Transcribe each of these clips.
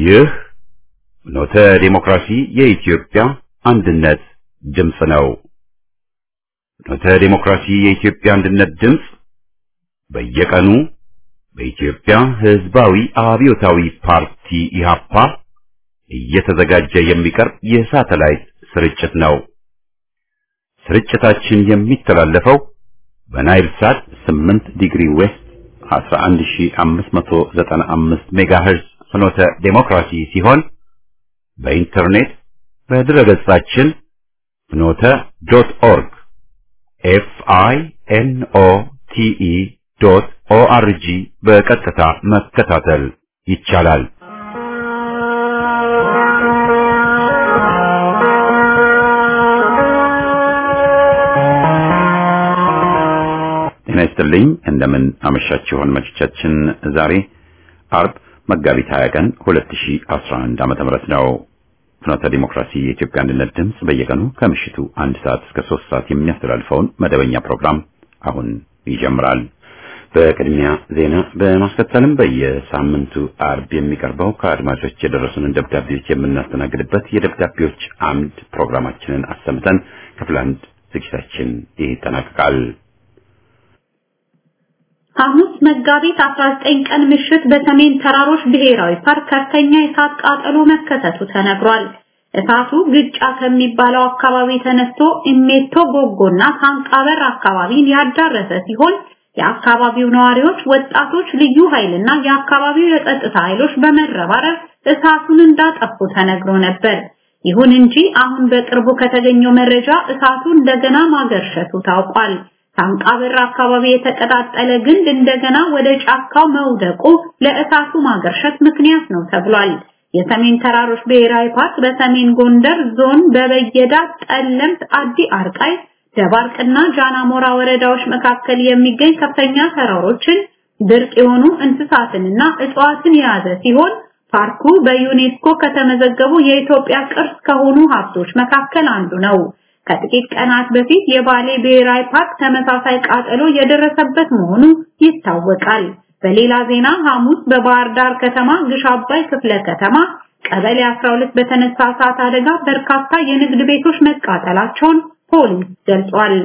ይህ ኖተ ዲሞክራሲ የኢትዮጵያ አንድነት ድምጽ ነው። ኖተ ዲሞክራሲ የኢትዮጵያ አንድነት ድምጽ በየቀኑ በኢትዮጵያ ሕዝባዊ አብዮታዊ ፓርቲ ኢህአፓ እየተዘጋጀ የሚቀርብ የሳተላይት ስርጭት ነው። ስርጭታችን የሚተላለፈው በናይል ሳት 8 ዲግሪ ዌስት 11595 ሜጋሄርዝ ፍኖተ ዲሞክራሲ ሲሆን በኢንተርኔት በድረገጻችን fnote.org FINOTE.ORG በቀጥታ መከታተል ይቻላል። ነስተልኝ እንደምን አመሻችሁ አድማጮቻችን። ዛሬ አርብ መጋቢት 20 ቀን 2011 ዓ.ም ነው። ፍኖተ ዲሞክራሲ የኢትዮጵያ አንድነት ድምጽ በየቀኑ ከምሽቱ 1 ሰዓት እስከ 3 ሰዓት የሚያስተላልፈውን መደበኛ ፕሮግራም አሁን ይጀምራል። በቅድሚያ ዜና በማስከተልም በየሳምንቱ አርብ የሚቀርበው ከአድማጮች የደረሱንን ደብዳቤዎች የምናስተናግድበት የደብዳቤዎች አምድ ፕሮግራማችንን አሰምተን ክፍል 1 ዝግጅታችን ይጠናቀቃል። ሐሙስ መጋቢት 19 ቀን ምሽት በሰሜን ተራሮች ብሔራዊ ፓርክ ከፍተኛ የእሳት ቃጠሎ መከሰቱ ተነግሯል። እሳቱ ግጫ ከሚባለው አካባቢ ተነስቶ ኢሜቶ ጎጎና ካንቃበር አካባቢን ያዳረሰ ሲሆን የአካባቢው ነዋሪዎች፣ ወጣቶች፣ ልዩ ኃይልና የአካባቢው የጸጥታ ኃይሎች በመረባረብ እሳቱን እንዳጠፉ ተነግሮ ነበር። ይሁን እንጂ አሁን በቅርቡ ከተገኘው መረጃ እሳቱ እንደገና ማገርሸቱ ታውቋል። ካንቃበር አካባቢ የተቀጣጠለ ግንድ እንደገና ወደ ጫካው መውደቁ ለእሳቱ ማገርሸት ምክንያት ነው ተብሏል። የሰሜን ተራሮች ብሔራዊ ፓርክ በሰሜን ጎንደር ዞን በበየዳ፣ ጠለምት፣ አዲ አርቃይ፣ ደባርቅና ጃናሞራ ወረዳዎች መካከል የሚገኝ ከፍተኛ ተራሮችን፣ ድርቅ የሆኑ እንስሳትንና እጽዋትን የያዘ ሲሆን ፓርኩ በዩኔስኮ ከተመዘገቡ የኢትዮጵያ ቅርስ ከሆኑ ሀብቶች መካከል አንዱ ነው። ከጥቂት ቀናት በፊት የባሌ ብሔራዊ ፓርክ ተመሳሳይ ቃጠሎ የደረሰበት መሆኑ ይታወቃል። በሌላ ዜና ሐሙስ በባህር ዳር ከተማ ግሽ አባይ ክፍለ ከተማ ቀበሌ 12 በተነሳ እሳት አደጋ በርካታ የንግድ ቤቶች መቃጠላቸውን ፖሊስ ገልጿል።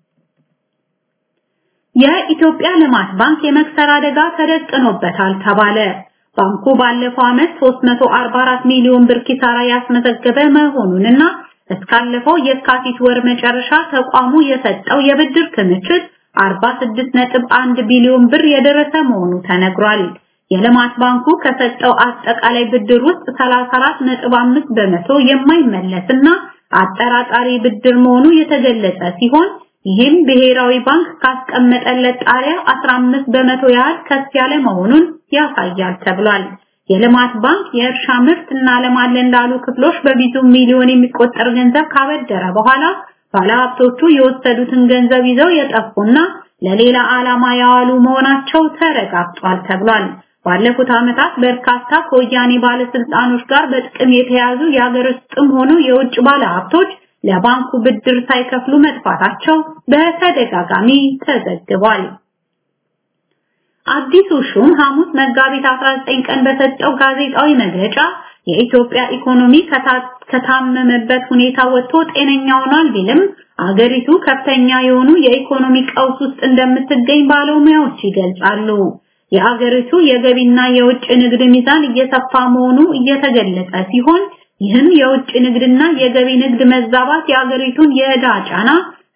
የኢትዮጵያ ልማት ባንክ የመክሰር አደጋ ተደቅኖበታል ተባለ። ባንኩ ባለፈው ዓመት 344 ሚሊዮን ብር ኪሳራ ያስመዘገበ መሆኑንና እስካለፈው የካቲት ወር መጨረሻ ተቋሙ የሰጠው የብድር ክምችት 46.1 ቢሊዮን ብር የደረሰ መሆኑ ተነግሯል። የልማት ባንኩ ከሰጠው አጠቃላይ ብድር ውስጥ 34.5 በመቶ የማይመለስና አጠራጣሪ ብድር መሆኑ የተገለጸ ሲሆን ይህም ብሔራዊ ባንክ ካስቀመጠለት ጣሪያ 15 በመቶ ያህል ከፍ ያለ መሆኑን ያሳያል ተብሏል። የልማት ባንክ የእርሻ ምርት እናለማለን ላሉ ክፍሎች በብዙ ሚሊዮን የሚቆጠር ገንዘብ ካበደረ በኋላ ባለሀብቶቹ የወሰዱትን ገንዘብ ይዘው የጠፉና ለሌላ ዓላማ ያዋሉ መሆናቸው ተረጋግጧል ተብሏል። ባለፉት ዓመታት በርካታ ከወያኔ ባለስልጣኖች ጋር በጥቅም የተያዙ የሀገር ውስጥም ሆኑ የውጭ ባለሀብቶች ለባንኩ ብድር ሳይከፍሉ መጥፋታቸው በተደጋጋሚ ተዘግቧል። አዲሱ ሹም ሐሙስ መጋቢት 19 ቀን በሰጠው ጋዜጣዊ መግለጫ የኢትዮጵያ ኢኮኖሚ ከታመመበት ሁኔታ ወጥቶ ጤነኛ ሆኗል ቢልም አገሪቱ ከፍተኛ የሆኑ የኢኮኖሚ ቀውስ ውስጥ እንደምትገኝ ባለሙያዎች ይገልጻሉ። የአገሪቱ የገቢና የውጭ ንግድ ሚዛን እየሰፋ መሆኑ እየተገለጸ ሲሆን ይህም የውጭ ንግድና የገቢ ንግድ መዛባት የአገሪቱን የዕዳ ጫና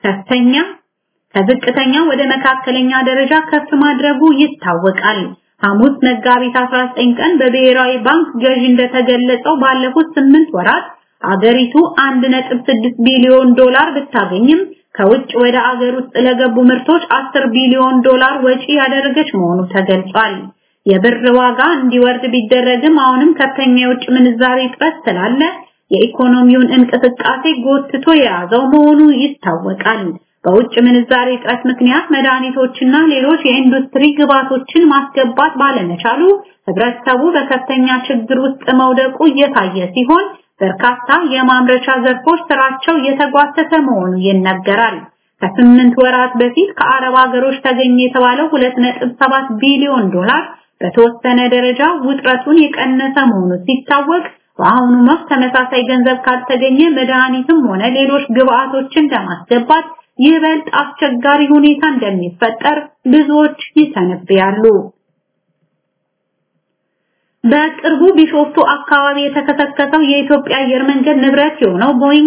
ከዝቅተኛ ወደ መካከለኛ ደረጃ ከፍ ማድረጉ ይታወቃል። ሐሙስ መጋቢት 19 ቀን በብሔራዊ ባንክ ገዢ እንደተገለጸው ባለፉት 8 ወራት አገሪቱ 1.6 ቢሊዮን ዶላር ብታገኝም ከውጭ ወደ አገር ውስጥ ለገቡ ምርቶች 10 ቢሊዮን ዶላር ወጪ ያደረገች መሆኑ ተገልጿል። የብር ዋጋ እንዲወርድ ቢደረግም አሁንም ከፍተኛ የውጭ ምንዛሬ እጥረት ስላለ የኢኮኖሚውን እንቅስቃሴ ጎትቶ የያዘው መሆኑ ይታወቃል። በውጭ ምንዛሬ እጥረት ምክንያት መድኃኒቶችና ሌሎች የኢንዱስትሪ ግብዓቶችን ማስገባት ባለመቻሉ ህብረተሰቡ በከፍተኛ ችግር ውስጥ መውደቁ እየታየ ሲሆን በርካታ የማምረቻ ዘርፎች ስራቸው እየተጓተተ መሆኑ ይነገራል። ከ8 ወራት በፊት ከአረብ ሀገሮች ተገኘ የተባለው 2.7 ቢሊዮን ዶላር በተወሰነ ደረጃ ውጥረቱን የቀነሰ መሆኑ ሲታወቅ በአሁኑ ወቅት ተመሳሳይ ገንዘብ ካልተገኘ መድኃኒትም ሆነ ሌሎች ግብአቶችን ለማስገባት ይበልጥ አስቸጋሪ ሁኔታ እንደሚፈጠር ብዙዎች ይተነብያሉ። በቅርቡ ቢሾፍቱ አካባቢ የተከሰከሰው የኢትዮጵያ አየር መንገድ ንብረት የሆነው ቦይንግ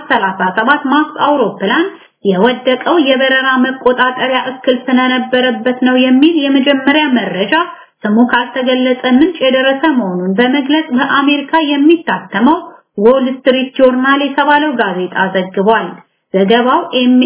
737 ማክስ አውሮፕላን የወደቀው የበረራ መቆጣጠሪያ እክል ስለነበረበት ነው የሚል የመጀመሪያ መረጃ ስሙ ካልተገለጸ ምንጭ የደረሰ መሆኑን በመግለጽ በአሜሪካ የሚታተመው ዎል ስትሪት ጆርናል የተባለው ጋዜጣ ዘግቧል። ዘገባው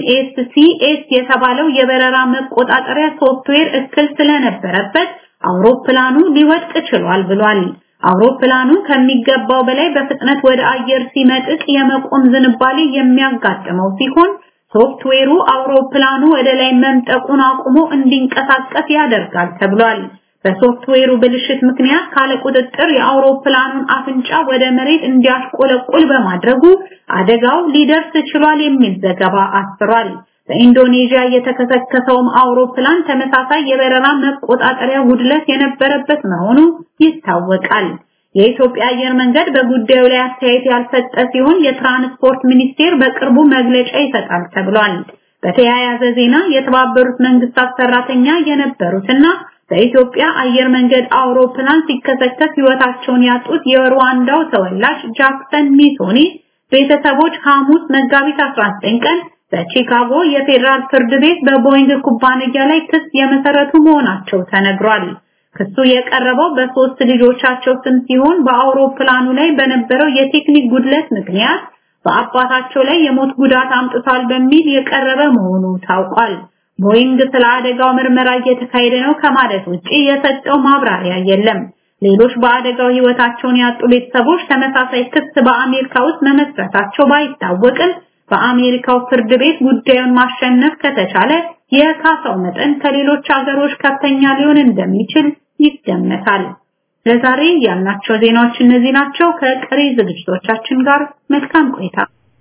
MSCS የተባለው የበረራ መቆጣጠሪያ ሶፍትዌር እክል ስለነበረበት አውሮፕላኑ ሊወድቅ ችሏል ብሏል። አውሮፕላኑ ከሚገባው በላይ በፍጥነት ወደ አየር ሲመጥቅ የመቆም ዝንባሌ የሚያጋጥመው ሲሆን ሶፍትዌሩ አውሮፕላኑ ወደ ላይ መምጠቁን አቁሞ እንዲንቀሳቀስ ያደርጋል ተብሏል። በሶፍትዌሩ ብልሽት ምክንያት ካለ ቁጥጥር የአውሮፕላኑን አፍንጫ ወደ መሬት እንዲያሽቆለቆል በማድረጉ አደጋው ሊደርስ ችሏል የሚል ዘገባ አስፍሯል። በኢንዶኔዥያ የተከሰከሰውም አውሮፕላን ተመሳሳይ የበረራ መቆጣጠሪያ ጉድለት የነበረበት መሆኑ ይታወቃል። የኢትዮጵያ አየር መንገድ በጉዳዩ ላይ አስተያየት ያልሰጠ ሲሆን የትራንስፖርት ሚኒስቴር በቅርቡ መግለጫ ይሰጣል ተብሏል። በተያያዘ ዜና የተባበሩት መንግስታት ሰራተኛ የነበሩትና በኢትዮጵያ አየር መንገድ አውሮፕላን ሲከሰከስ ህይወታቸውን ያጡት የሩዋንዳው ተወላጅ ጃክሰን ሚሶኒ ቤተሰቦች ሐሙስ መጋቢት 19 ቀን በቺካጎ የፌደራል ፍርድ ቤት በቦይንግ ኩባንያ ላይ ክስ የመሰረቱ መሆናቸው ተነግሯል። ክሱ የቀረበው በሶስት ልጆቻቸው ስም ሲሆን በአውሮፕላኑ ላይ በነበረው የቴክኒክ ጉድለት ምክንያት በአባታቸው ላይ የሞት ጉዳት አምጥቷል በሚል የቀረበ መሆኑ ታውቋል። ቦይንግ ስለ አደጋው ምርመራ እየተካሄደ ነው ከማለት ውጪ የሰጠው ማብራሪያ የለም። ሌሎች በአደጋው ህይወታቸውን ያጡ ቤተሰቦች ተመሳሳይ ክስ በአሜሪካ ውስጥ መመስረታቸው ባይታወቅም በአሜሪካው ፍርድ ቤት ጉዳዩን ማሸነፍ ከተቻለ የካሳው መጠን ከሌሎች ሀገሮች ከፍተኛ ሊሆን እንደሚችል ይገመታል። ለዛሬ ያልናቸው ዜናዎች እነዚህ ናቸው። ከቀሪ ዝግጅቶቻችን ጋር መልካም ቆይታ።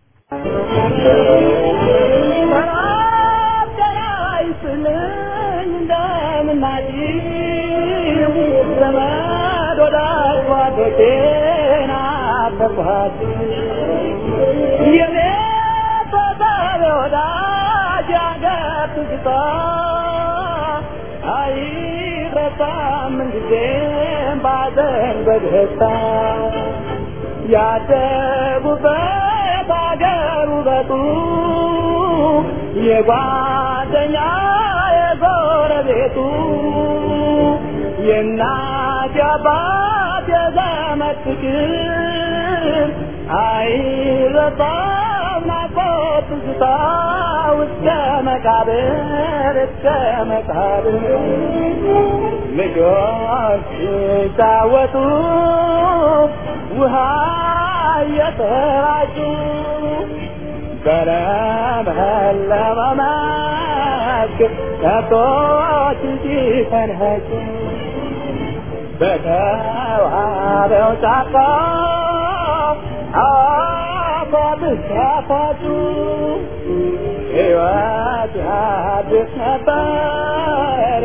ያደጉበት አገር ውበቱ የጓደኛ የጎረቤቱ የእናት የአባት የዘመድ ፍቅር አይረሳም ናፍቆት ትዝታ እስከ መቃብር ልጆች ሲጫወቱ ውሃ እየተራጩ በለመለመ መስክ ከብቶች ሲፈንጩ በተዋበው ጫካ አፏብስ ያፏጩ ሕይወት አዲስ ነበር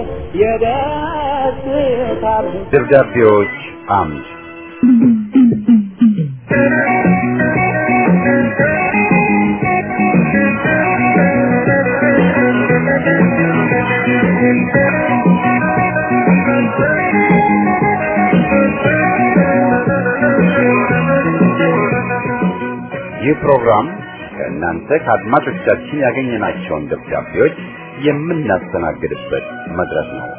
የደስታ ደብዳቤዎች አምድ ይህ ፕሮግራም ከእናንተ ከአድማጮቻችን ያገኘናቸውን ደብዳቤዎች የምናስተናግድበት መድረክ ነው።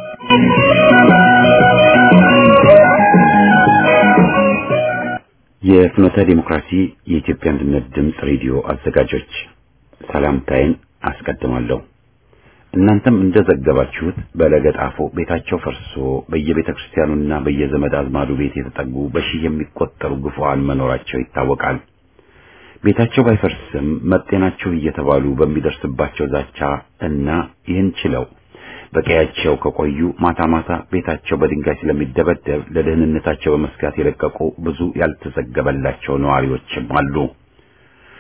የፍኖተ ዲሞክራሲ የኢትዮጵያ አንድነት ድምፅ ሬዲዮ አዘጋጆች ሰላምታዬን አስቀድማለሁ። እናንተም እንደዘገባችሁት በለገጣፎ ቤታቸው ፈርሶ በየቤተ ክርስቲያኑና በየዘመድ አዝማዱ ቤት የተጠጉ በሺህ የሚቆጠሩ ግፉዓን መኖራቸው ይታወቃል። ቤታቸው ባይፈርስም መጤናችሁ እየተባሉ በሚደርስባቸው ዛቻ እና ይህን ችለው በቀያቸው ከቆዩ ማታ ማታ ቤታቸው በድንጋይ ስለሚደበደብ ለደህንነታቸው በመስጋት የለቀቁ ብዙ ያልተዘገበላቸው ነዋሪዎችም አሉ።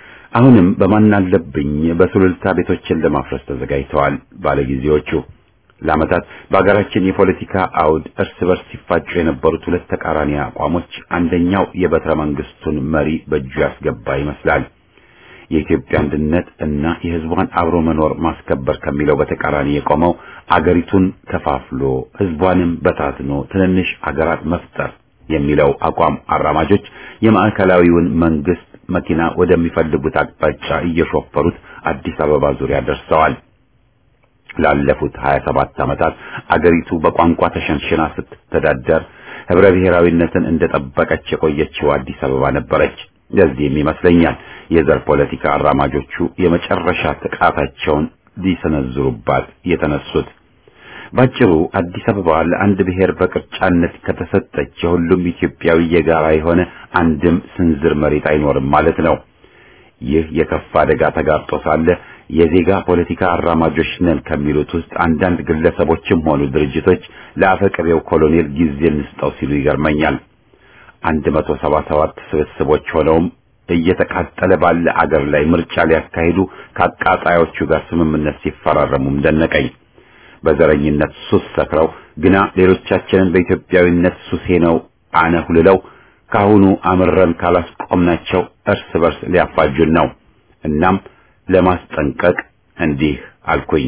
አሁንም በማናለብኝ በሱልልታ ቤቶችን ለማፍረስ ተዘጋጅተዋል ባለጊዜዎቹ። ለዓመታት በአገራችን የፖለቲካ አውድ እርስ በርስ ሲፋጩ የነበሩት ሁለት ተቃራኒ አቋሞች አንደኛው የበትረ መንግስቱን መሪ በእጁ ያስገባ ይመስላል። የኢትዮጵያ አንድነት እና የህዝቧን አብሮ መኖር ማስከበር ከሚለው በተቃራኒ የቆመው አገሪቱን ከፋፍሎ ህዝቧንም በታትኖ ትንንሽ አገራት መፍጠር የሚለው አቋም አራማጆች የማዕከላዊውን መንግስት መኪና ወደሚፈልጉት አቅጣጫ እየሾፈሩት አዲስ አበባ ዙሪያ ደርሰዋል። ላለፉት 27 ዓመታት አገሪቱ በቋንቋ ተሸንሽና ስትተዳደር ህብረ ብሔራዊነትን እንደጠበቀች የቆየችው አዲስ አበባ ነበረች። ለዚህም ይመስለኛል የዘር ፖለቲካ አራማጆቹ የመጨረሻ ጥቃታቸውን ሊሰነዝሩባት የተነሱት። ባጭሩ አዲስ አበባ ለአንድ ብሔር በቅርጫነት ከተሰጠች የሁሉም ኢትዮጵያዊ የጋራ የሆነ አንድም ስንዝር መሬት አይኖርም ማለት ነው። ይህ የከፋ አደጋ ተጋርጦ ሳለ የዜጋ ፖለቲካ አራማጆች ነን ከሚሉት ውስጥ አንዳንድ ግለሰቦችም ሆኑ ድርጅቶች ለአፈቅሬው ኮሎኔል ጊዜ እንስጠው ሲሉ ይገርመኛል። 177 ስብስቦች ሆነውም እየተቃጠለ ባለ አገር ላይ ምርጫ ሊያካሂዱ ከአቃጣዮቹ ጋር ስምምነት ሲፈራረሙም ደነቀኝ። በዘረኝነት ሱስ ሰክረው ግና ሌሎቻችንን በኢትዮጵያዊነት ሱሴ ነው አነሁልለው ካሁኑ አምረን ካላስቆምናቸው እርስ በርስ ሊያፋጁን ነው። እናም ለማስጠንቀቅ እንዲህ አልኩኝ።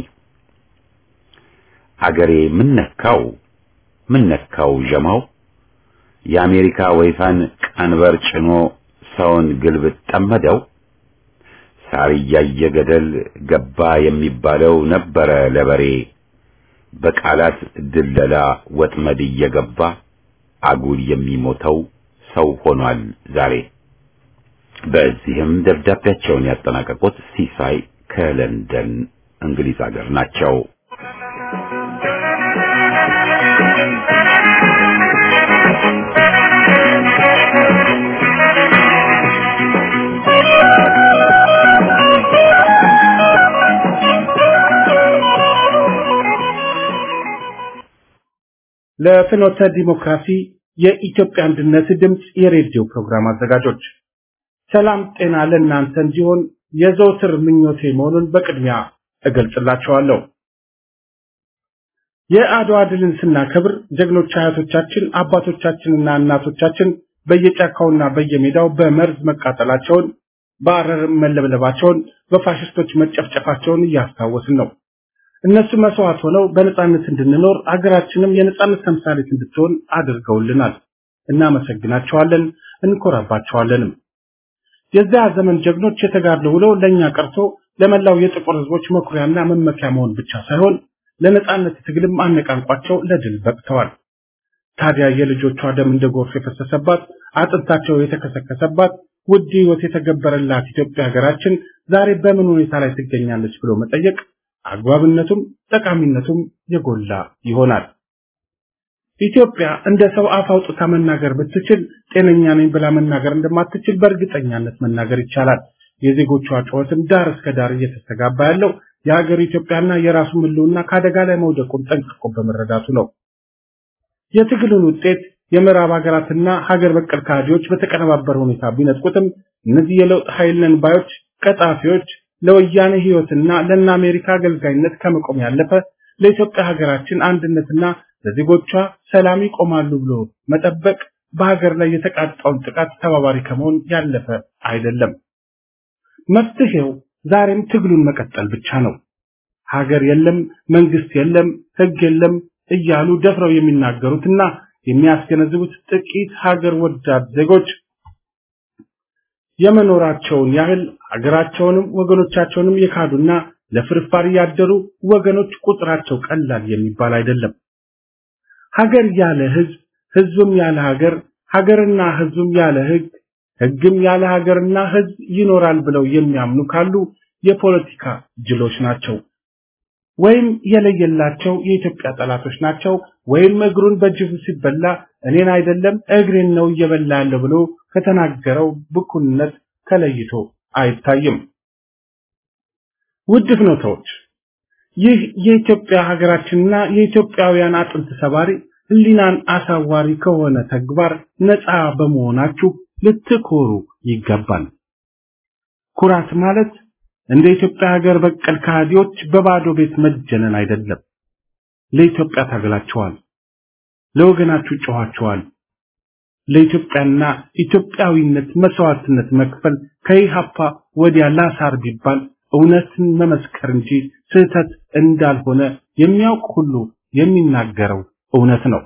አገሬ ምን ነካው ጀማው የአሜሪካ ወይፋን ቀንበር ጭኖ ሰውን ግልብጥ ጠመደው። ሳር ያየ ገደል ገባ የሚባለው ነበረ ለበሬ በቃላት ድለላ ወጥመድ እየገባ አጉል የሚሞተው ሰው ሆኗል ዛሬ። በዚህም ደብዳቤያቸውን ያጠናቀቁት ሲሳይ ከለንደን እንግሊዝ ሀገር ናቸው። ለፍኖተ ዲሞክራሲ የኢትዮጵያ አንድነት ድምጽ የሬዲዮ ፕሮግራም አዘጋጆች ሰላም ጤና ለእናንተ እንዲሆን የዘውትር ምኞቴ መሆኑን በቅድሚያ እገልጽላችኋለሁ። የአድዋ ድልን ስናከብር ጀግኖች አያቶቻችን አባቶቻችንና እናቶቻችን በየጫካውና በየሜዳው በመርዝ መቃጠላቸውን በአረር መለብለባቸውን በፋሽስቶች መጨፍጨፋቸውን እያስታወስን ነው። እነሱ መስዋዕት ሆነው በነጻነት እንድንኖር አገራችንም የነጻነት ተምሳሌት እንድትሆን አድርገውልናል። እናመሰግናቸዋለን፣ እንኮራባቸዋለንም። የዚያ ዘመን ጀግኖች የተጋድሎ ውለው ለኛ ቀርቶ ለመላው የጥቁር ህዝቦች መኩሪያና መመኪያ መሆን ብቻ ሳይሆን ለነጻነት ትግልም አነቃንቋቸው ለድል በቅተዋል። ታዲያ የልጆቿ ደም እንደ ጎርፍ የፈሰሰባት አጥንታቸው የተከሰከሰባት ውድ ህይወት የተገበረላት ኢትዮጵያ ሀገራችን ዛሬ በምን ሁኔታ ላይ ትገኛለች ብሎ መጠየቅ አግባብነቱም ጠቃሚነቱም የጎላ ይሆናል። ኢትዮጵያ እንደ ሰው አፍ አውጥታ መናገር ብትችል ጤነኛ ነኝ ብላ መናገር እንደማትችል በእርግጠኛነት መናገር ይቻላል። የዜጎቿ ጩኸትም ዳር እስከ ዳር እየተስተጋባ ያለው የሀገር ኢትዮጵያና የራሱ ምሉና ከአደጋ ላይ መውደቁን ጠንቅቆ በመረዳቱ ነው። የትግሉን ውጤት የምዕራብ ሀገራትና ሀገር በቀል ካድሬዎች በተቀነባበረ ሁኔታ ቢነጥቁትም እነዚህ የለውጥ ኃይል ነን ባዮች ቀጣፊዎች ለወያኔ ህይወትና ለና አሜሪካ አገልጋይነት ከመቆም ያለፈ ለኢትዮጵያ ሀገራችን አንድነትና ለዜጎቿ ሰላም ይቆማሉ ብሎ መጠበቅ በሀገር ላይ የተቃጣውን ጥቃት ተባባሪ ከመሆን ያለፈ አይደለም። መፍትሄው ዛሬም ትግሉን መቀጠል ብቻ ነው። ሀገር የለም፣ መንግስት የለም፣ ህግ የለም እያሉ ደፍረው የሚናገሩትና የሚያስገነዝቡት ጥቂት ሀገር ወዳድ ዜጎች የመኖራቸውን ያህል ሀገራቸውንም ወገኖቻቸውንም የካዱና ለፍርፋሪ ያደሩ ወገኖች ቁጥራቸው ቀላል የሚባል አይደለም። ሀገር ያለ ህዝብ፣ ህዝብም ያለ ሀገር፣ ሀገርና ህዝብም ያለ ህግ፣ ህግም ያለ ሀገርና ህዝብ ይኖራል ብለው የሚያምኑ ካሉ የፖለቲካ ጅሎች ናቸው። ወይም የለየላቸው የኢትዮጵያ ጠላቶች ናቸው። ወይም እግሩን በጅብ ሲበላ እኔን አይደለም እግሬን ነው እየበላ ያለው ብሎ ከተናገረው ብኩንነት ተለይቶ አይታይም። ውድ ፍኖተዎች፣ ይህ የኢትዮጵያ ሀገራችንና የኢትዮጵያውያን አጥንት ሰባሪ ህሊናን አሳዋሪ ከሆነ ተግባር ነፃ በመሆናችሁ ልትኮሩ ይገባል። ኩራት ማለት እንደ ኢትዮጵያ ሀገር በቀል ካዲዎች በባዶ ቤት መጀነን አይደለም። ለኢትዮጵያ ታገላችኋል፣ ለወገናችሁ ጮኻችኋል። ለኢትዮጵያና ኢትዮጵያዊነት መስዋዕትነት መክፈል ከኢሃፓ ወዲያ ላሳር ቢባል እውነትን መመስከር እንጂ ስህተት እንዳልሆነ የሚያውቅ ሁሉ የሚናገረው እውነት ነው።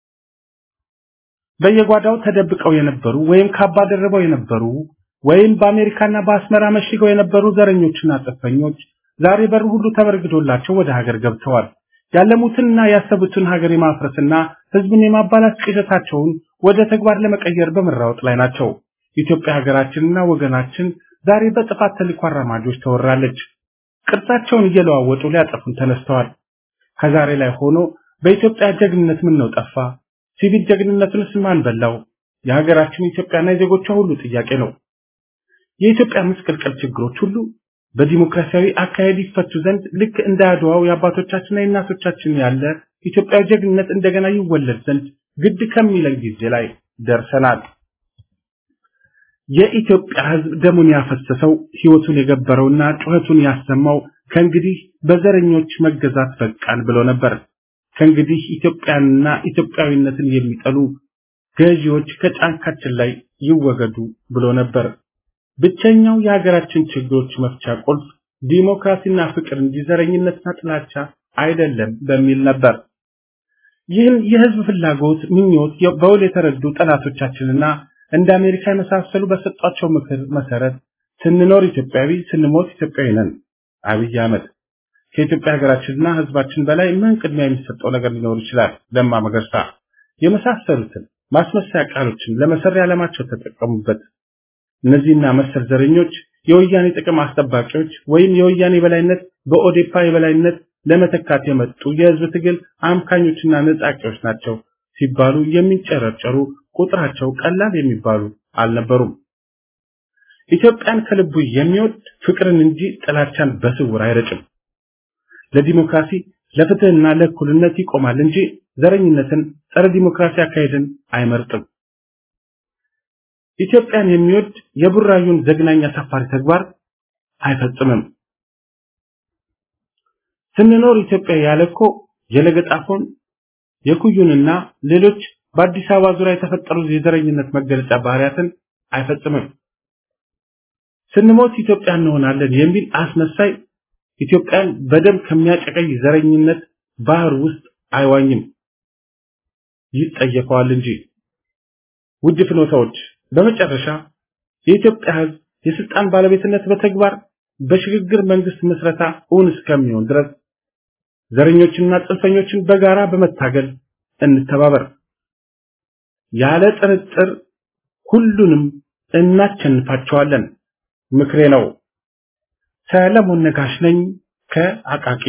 በየጓዳው ተደብቀው የነበሩ ወይም ካባ ደርበው የነበሩ ወይም በአሜሪካና በአስመራ መሽገው የነበሩ ዘረኞችና ጽንፈኞች ዛሬ በር ሁሉ ተበርግዶላቸው ወደ ሀገር ገብተዋል። ያለሙትና ያሰቡትን ሀገር የማፍረስና ህዝብን የማባላት ቅዠታቸውን ወደ ተግባር ለመቀየር በመራወጥ ላይ ናቸው። ኢትዮጵያ ሀገራችንና ወገናችን ዛሬ በጥፋት ተልዕኮ አራማጆች ተወራለች። ቅርጻቸውን እየለዋወጡ ሊያጠፉን ተነስተዋል። ከዛሬ ላይ ሆኖ በኢትዮጵያ ጀግንነት ምን ነው ጠፋ? ሲቪል ጀግንነቱንስ ማን በላው? የሀገራችን ኢትዮጵያና የዜጎቿ ሁሉ ጥያቄ ነው። የኢትዮጵያ ምስቅልቅል ችግሮች ሁሉ በዲሞክራሲያዊ አካሄድ ይፈቱ ዘንድ ልክ እንደ አድዋው የአባቶቻችንና የእናቶቻችን ያለ ኢትዮጵያዊ ጀግንነት እንደገና ይወለድ ዘንድ ግድ ከሚለን ጊዜ ላይ ደርሰናል። የኢትዮጵያ ሕዝብ ደሙን ያፈሰሰው ሕይወቱን የገበረውና ጩኸቱን ያሰማው ከእንግዲህ በዘረኞች መገዛት በቃን ብሎ ነበር። ከእንግዲህ ኢትዮጵያንና ኢትዮጵያዊነትን የሚጠሉ ገዢዎች ከጫንቃችን ላይ ይወገዱ ብሎ ነበር። ብቸኛው የሀገራችን ችግሮች መፍቻ ቁልፍ ዲሞክራሲና ፍቅር እንጂ ዘረኝነትና ጥላቻ አይደለም በሚል ነበር። ይህን የህዝብ ፍላጎት ምኞት በውል የተረዱ ጠላቶቻችንና እንደ አሜሪካ የመሳሰሉ በሰጧቸው ምክር መሰረት ስንኖር ኢትዮጵያዊ ስንሞት ኢትዮጵያዊ ነን። አብይ አህመድ ከኢትዮጵያ ሀገራችንና ህዝባችን በላይ ምን ቅድሚያ የሚሰጠው ነገር ሊኖር ይችላል? ለማ መገርሳ የመሳሰሉትን ማስመሰያ ቃሎችን ለመሰሪያ ዓላማቸው ተጠቀሙበት። እነዚህና መሰል ዘረኞች የወያኔ ጥቅም አስጠባቂዎች ወይም የወያኔ በላይነት በኦዴፓ የበላይነት ለመተካት የመጡ የህዝብ ትግል አምካኞችና ነጣቂዎች ናቸው ሲባሉ የሚንጨረጨሩ ቁጥራቸው ቀላል የሚባሉ አልነበሩም። ኢትዮጵያን ከልቡ የሚወድ ፍቅርን እንጂ ጥላቻን በስውር አይረጭም። ለዲሞክራሲ ለፍትህና ለእኩልነት ይቆማል እንጂ ዘረኝነትን፣ ጸረ ዲሞክራሲ አካሄድን አይመርጥም። ኢትዮጵያን የሚወድ የቡራዩን ዘግናኝ አሳፋሪ ተግባር አይፈጽምም። ስንኖር ኢትዮጵያ ያለኮ የለገጣፎን የኩዩንና ሌሎች በአዲስ አበባ ዙሪያ የተፈጠሩ የዘረኝነት መገለጫ ባህሪያትን አይፈጽምም። ስንሞት ኢትዮጵያ እንሆናለን የሚል አስመሳይ ኢትዮጵያን በደም ከሚያጨቀይ ዘረኝነት ባህር ውስጥ አይዋኝም፣ ይጠየፈዋል እንጂ። ውድ ፍኖታዎች፣ በመጨረሻ የኢትዮጵያ ሕዝብ የስልጣን ባለቤትነት በተግባር በሽግግር መንግስት መስረታ እውን እስከሚሆን ድረስ ዘረኞችንና ጽንፈኞችን በጋራ በመታገል እንተባበር። ያለ ጥርጥር ሁሉንም እናቸንፋቸዋለን። ምክሬ ነው። ሰለሞን ነጋሽ ነኝ ከአቃቂ።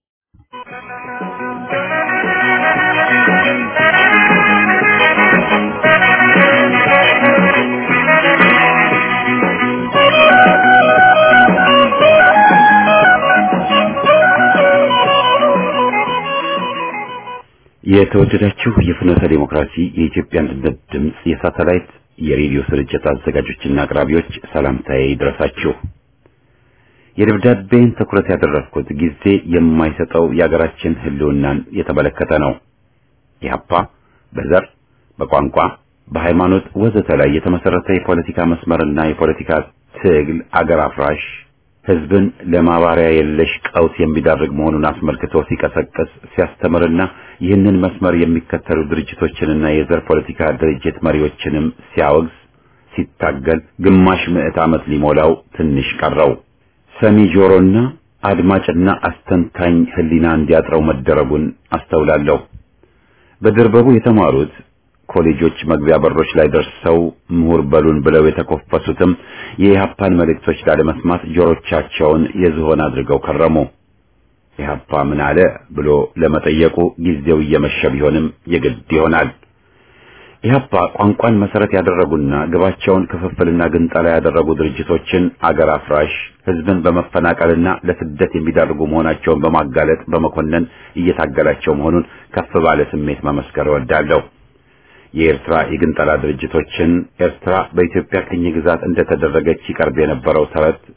የተወደዳችሁ የፍኖተ ዲሞክራሲ የኢትዮጵያ አንድነት ድምጽ የሳተላይት የሬዲዮ ስርጭት አዘጋጆችና አቅራቢዎች ሰላምታዬ ይድረሳችሁ። የደብዳቤን ትኩረት ያደረኩት ጊዜ የማይሰጠው የሀገራችን ህልውናን የተመለከተ ነው። ኢህአፓ በዘር፣ በቋንቋ፣ በሃይማኖት ወዘተ ላይ የተመሰረተ የፖለቲካ መስመርና የፖለቲካ ትግል አገር አፍራሽ ህዝብን ለማባሪያ የለሽ ቀውስ የሚዳርግ መሆኑን አስመልክቶ ሲቀሰቅስ ሲያስተምርና ይህንን መስመር የሚከተሉ ድርጅቶችንና የዘር ፖለቲካ ድርጅት መሪዎችንም ሲያወግዝ ሲታገል ግማሽ ምዕት ዓመት ሊሞላው ትንሽ ቀረው። ሰሚ ጆሮና አድማጭና አስተንታኝ ህሊና እንዲያጥረው መደረጉን አስተውላለሁ። በድርበቡ የተማሩት ኮሌጆች መግቢያ በሮች ላይ ደርሰው ምሁር በሉን ብለው የተኮፈሱትም የኢህአፓን መልእክቶች ላለመስማት ጆሮቻቸውን የዝሆን አድርገው ከረሙ። ኢህአፓ ምን አለ ብሎ ለመጠየቁ ጊዜው እየመሸ ቢሆንም የግድ ይሆናል። ኢህአፓ ቋንቋን መሰረት ያደረጉና ግባቸውን ክፍፍልና ግንጠላ ያደረጉ ድርጅቶችን አገር አፍራሽ ህዝብን በመፈናቀልና ለስደት የሚዳርጉ መሆናቸውን በማጋለጥ በመኮነን እየታገላቸው መሆኑን ከፍ ባለ ስሜት መመስከር እወዳለሁ። የኤርትራ የግንጠላ ድርጅቶችን ኤርትራ በኢትዮጵያ ቅኝ ግዛት እንደተደረገች ይቀርብ የነበረው ተረት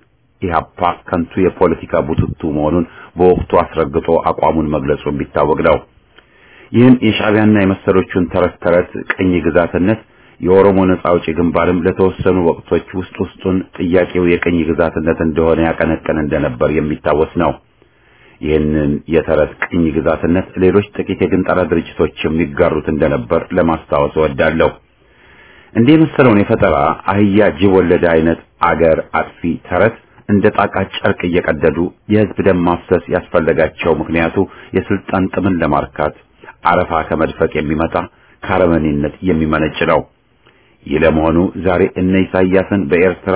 ኢህአፓ ከንቱ የፖለቲካ ቡትቱ መሆኑን በወቅቱ አስረግጦ አቋሙን መግለጹ ቢታወቅ ነው። ይህን የሻዕቢያና የመሰሎቹን ተረት ቅኝ ግዛትነት የኦሮሞ ነጻ አውጪ ግንባርም ለተወሰኑ ወቅቶች ውስጡን ጥያቄው የቅኝ ግዛትነት እንደሆነ ያቀነቀን እንደነበር የሚታወስ ነው። ይህንን የተረት ቅኝ ግዛትነት ሌሎች ጥቂት የግንጠላ ድርጅቶች የሚጋሩት እንደነበር ለማስታወስ እወዳለሁ። እንዲህ መሰለውን የፈጠራ አህያ ጅብ ወለደ አይነት አገር አጥፊ ተረት እንደ ጣቃ ጨርቅ እየቀደዱ የህዝብ ደም ማፍሰስ ያስፈልጋቸው ምክንያቱ የስልጣን ጥምን ለማርካት አረፋ ከመድፈቅ የሚመጣ ካረመኔነት የሚመነጭ ነው። ይህ ለመሆኑ ዛሬ እነ ኢሳያስን በኤርትራ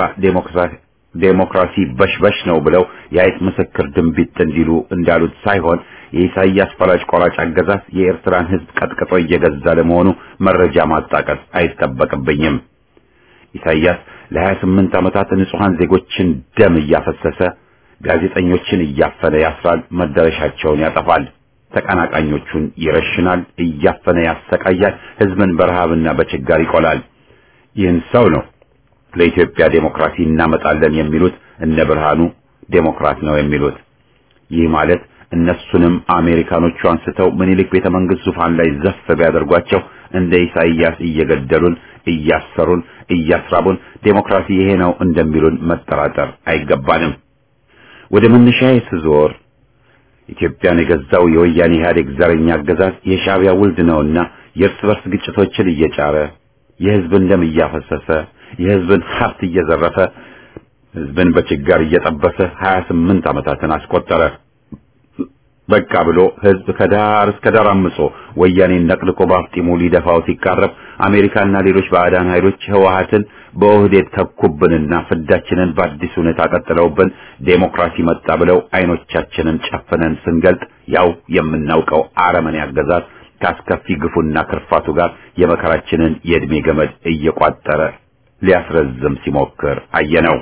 ዴሞክራሲ በሽበሽ ነው ብለው የአይጥ ምስክር ድንቢጥ እንዲሉ እንዳሉት ሳይሆን የኢሳያስ ፈላጭ ቆራጭ አገዛዝ የኤርትራን ህዝብ ቀጥቅጦ እየገዛ ለመሆኑ መረጃ ማጣቀስ አይጠበቅብኝም። ኢሳያስ ለ28 ዓመታት ንጹሃን ዜጎችን ደም እያፈሰሰ ጋዜጠኞችን እያፈነ ያስራል፣ መዳረሻቸውን ያጠፋል፣ ተቀናቃኞቹን ይረሽናል፣ እያፈነ ያሰቃያል፣ ህዝብን በረሃብና በችጋር ይቆላል። ይህን ሰው ነው ለኢትዮጵያ ዴሞክራሲ እናመጣለን የሚሉት እነ ብርሃኑ ዴሞክራት ነው የሚሉት። ይህ ማለት እነሱንም አሜሪካኖቹ አንስተው ምኒልክ ቤተ መንግስት ዙፋን ላይ ዘፍ ቢያደርጓቸው እንደ ኢሳይያስ እየገደሉን እያሰሩን እያስራቡን ዴሞክራሲ ይሄ ነው እንደሚሉን መጠራጠር አይገባንም። ወደ መነሻዬ ስዞር ኢትዮጵያን የገዛው የወያኔ ኢህአዴግ ዘረኛ አገዛዝ የሻዕቢያ ውልድ ነውና የእርስ በርስ ግጭቶችን እየጫረ የህዝብን ደም እያፈሰሰ የህዝብን ሀብት እየዘረፈ ህዝብን በችጋር እየጠበሰ 28 ዓመታትን አስቆጠረ። በቃ ብሎ ህዝብ ከዳር እስከ ዳር አምጾ ወያኔን ነቅልቆ ባፍጢሙ ሊደፋው ሲቃረብ አሜሪካና ሌሎች ባዕዳን ኃይሎች ህወሓትን በኦህዴድ ተኩብንና ፍዳችንን በአዲስ ሁኔታ ቀጥለውብን ዴሞክራሲ መጣ ብለው አይኖቻችንን ጨፍነን ስንገልጥ ያው የምናውቀው አረመኔ አገዛዝ ካስከፊ ግፉና ክርፋቱ ጋር የመከራችንን የእድሜ ገመድ እየቋጠረ ሊያስረዝም ሲሞክር አየነው።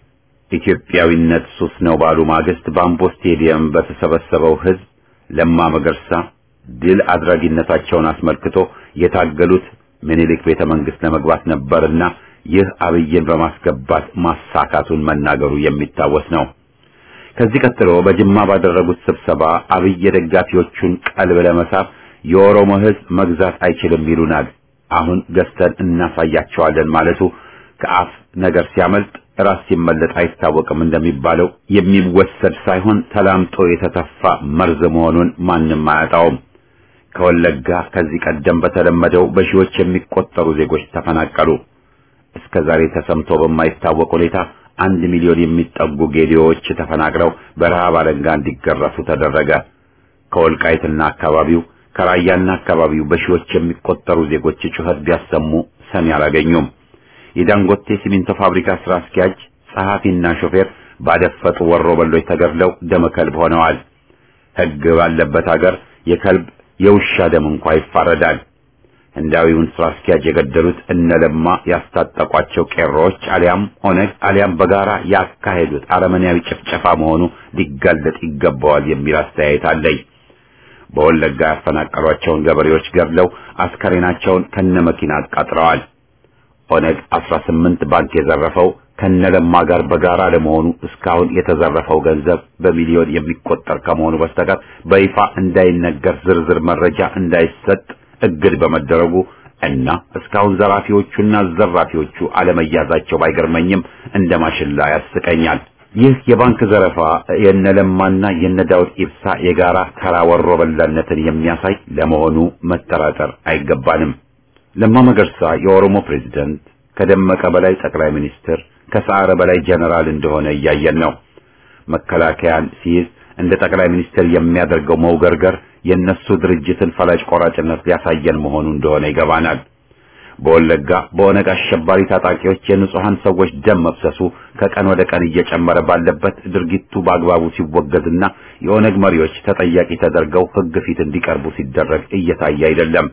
ኢትዮጵያዊነት ሱስ ነው ባሉ ማግስት በአምቦ ስቴዲየም በተሰበሰበው ህዝብ ለማ መገርሳ ድል አድራጊነታቸውን አስመልክቶ የታገሉት ምኒልክ ቤተ መንግስት ለመግባት ነበርና ይህ አብይን በማስገባት ማሳካቱን መናገሩ የሚታወስ ነው። ከዚህ ቀጥሎ በጅማ ባደረጉት ስብሰባ አብይ የደጋፊዎቹን ቀልብ ለመሳብ የኦሮሞ ህዝብ መግዛት አይችልም ይሉናል፣ አሁን ገዝተን እናሳያቸዋለን ማለቱ ከአፍ ነገር ሲያመልጥ ራስ ሲመለጥ አይታወቅም እንደሚባለው የሚወሰድ ሳይሆን ተላምጦ የተተፋ መርዝ መሆኑን ማንም አያጣውም። ከወለጋ ከዚህ ቀደም በተለመደው በሺዎች የሚቆጠሩ ዜጎች ተፈናቀሉ። እስከዛሬ ተሰምቶ በማይታወቅ ሁኔታ 1 ሚሊዮን የሚጠጉ ጌዲዎች ተፈናቅለው በረሃብ አለንጋ እንዲገረፉ ተደረገ። ከወልቃይትና አካባቢው ከራያና አካባቢው በሺዎች የሚቆጠሩ ዜጎች ጩኸት ቢያሰሙ ሰሚ አላገኙም። የዳንጎቴ ሲሚንቶ ፋብሪካ ስራ አስኪያጅ ጸሐፊና ሾፌር ባደፈጡ ወሮበሎች ተገድለው ደመከልብ ሆነዋል። ሕግ ባለበት ሀገር የከልብ የውሻ ደም እንኳን ይፋረዳል። ህንዳዊውን ስራ አስኪያጅ የገደሉት እነለማ ያስታጠቋቸው ቄሮዎች አሊያም በጋራ ያካሄዱት አረመኔያዊ ጭፍጨፋ መሆኑ ሊጋለጥ ይገባዋል የሚል አስተያየት አለኝ። በወለጋ ያፈናቀሏቸውን ገበሬዎች ገድለው አስከሬናቸውን ከነመኪና አቃጥለዋል። ኦነግ 18 ባንክ የዘረፈው ከነለማ ጋር በጋራ ለመሆኑ እስካሁን የተዘረፈው ገንዘብ በሚሊዮን የሚቆጠር ከመሆኑ በስተቀር በይፋ እንዳይነገር ዝርዝር መረጃ እንዳይሰጥ እግድ በመደረጉ እና እስካሁን ዘራፊዎቹና ዘራፊዎቹ አለመያዛቸው ባይገርመኝም እንደማሽላ ያስቀኛል። ይህ የባንክ ዘረፋ የነለማና የነዳውድ ኢብሳ የጋራ ተራ ወሮ በላነትን የሚያሳይ ለመሆኑ መጠራጠር አይገባንም። ለማ መገርሳ የኦሮሞ ፕሬዝዳንት፣ ከደመቀ በላይ ጠቅላይ ሚኒስትር፣ ከሰዓረ በላይ ጀነራል እንደሆነ እያየን ነው። መከላከያን ሲይዝ እንደ ጠቅላይ ሚኒስትር የሚያደርገው መውገርገር የነሱ ድርጅትን ፈላጭ ቆራጭነት ሊያሳየን መሆኑ እንደሆነ ይገባናል። በወለጋ በኦነግ አሸባሪ ታጣቂዎች የንጹሃን ሰዎች ደም መፍሰሱ ከቀን ወደ ቀን እየጨመረ ባለበት ድርጊቱ በአግባቡ ሲወገዝና የኦነግ መሪዎች ተጠያቂ ተደርገው ሕግ ፊት እንዲቀርቡ ሲደረግ እየታየ አይደለም።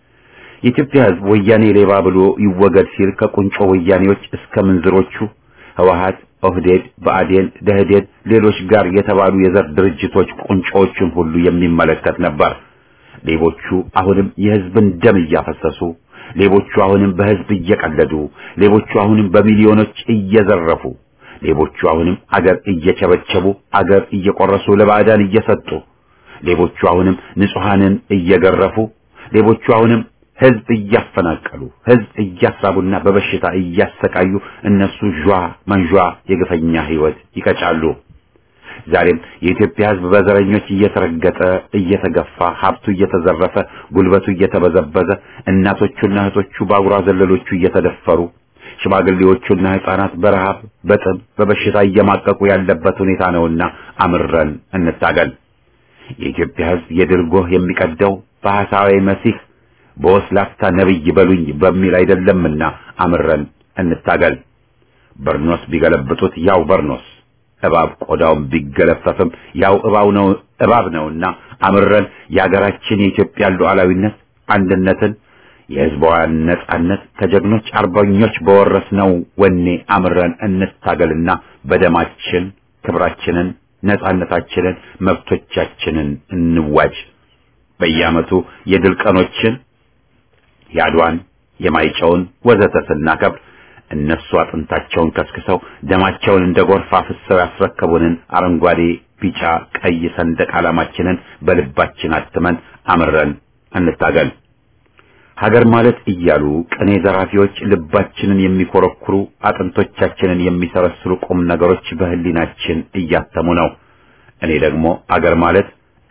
የኢትዮጵያ ሕዝብ ወያኔ ሌባ ብሎ ይወገድ ሲል ከቁንጮ ወያኔዎች እስከ ምንዝሮቹ ህወሓት፣ ኦህዴድ፣ ብአዴን፣ ደህዴን ሌሎች ጋር የተባሉ የዘር ድርጅቶች ቁንጮዎችን ሁሉ የሚመለከት ነበር። ሌቦቹ አሁንም የህዝብን ደም እያፈሰሱ፣ ሌቦቹ አሁንም በህዝብ እየቀለዱ፣ ሌቦቹ አሁንም በሚሊዮኖች እየዘረፉ፣ ሌቦቹ አሁንም አገር እየቸበቸቡ አገር እየቆረሱ ለባዕዳን እየሰጡ፣ ሌቦቹ አሁንም ንጹሃንን እየገረፉ፣ ሌቦቹ አሁንም ህዝብ እያፈናቀሉ ህዝብ እያስራቡና በበሽታ እያሰቃዩ እነሱ ጇ መንጇ የግፈኛ ህይወት ይቀጫሉ። ዛሬም የኢትዮጵያ ህዝብ በዘረኞች እየተረገጠ እየተገፋ ሀብቱ እየተዘረፈ ጉልበቱ እየተበዘበዘ እናቶቹና እህቶቹ ባጉራ ዘለሎቹ እየተደፈሩ ሽማግሌዎቹና ህፃናት በረሃብ በጥም በበሽታ እየማቀቁ ያለበት ሁኔታ ነውና አምረን እንታገል። የኢትዮጵያ ህዝብ የድል ጎህ የሚቀደው በሐሳዊ መሲህ በወስላታ ነብይ በሉኝ በሚል አይደለምና አምረን እንታገል። በርኖስ ቢገለብጡት ያው በርኖስ፣ እባብ ቆዳውን ቢገለፈፍም ያው እባብ ነውና አምረን የሀገራችን የኢትዮጵያ ሉዓላዊነት አንድነትን የህዝቧን ነጻነት ከጀግኖች አርበኞች በወረስነው ወኔ አምረን እንታገልና በደማችን ክብራችንን ነጻነታችንን መብቶቻችንን እንዋጅ። በየዓመቱ የድል ቀኖችን ያድዋን የማይጨውን ወዘተ ስናከብር እነሱ አጥንታቸውን ከስክሰው ደማቸውን እንደ ጎርፍ አፍስሰው ያስረከቡንን አረንጓዴ ቢጫ ቀይ ሰንደቅ ዓላማችንን በልባችን አትመን አምረን እንታገል። ሀገር ማለት እያሉ ቅኔ ዘራፊዎች ልባችንን የሚኮረኩሩ አጥንቶቻችንን የሚሰረስሩ ቁም ነገሮች በህሊናችን እያተሙ ነው። እኔ ደግሞ አገር ማለት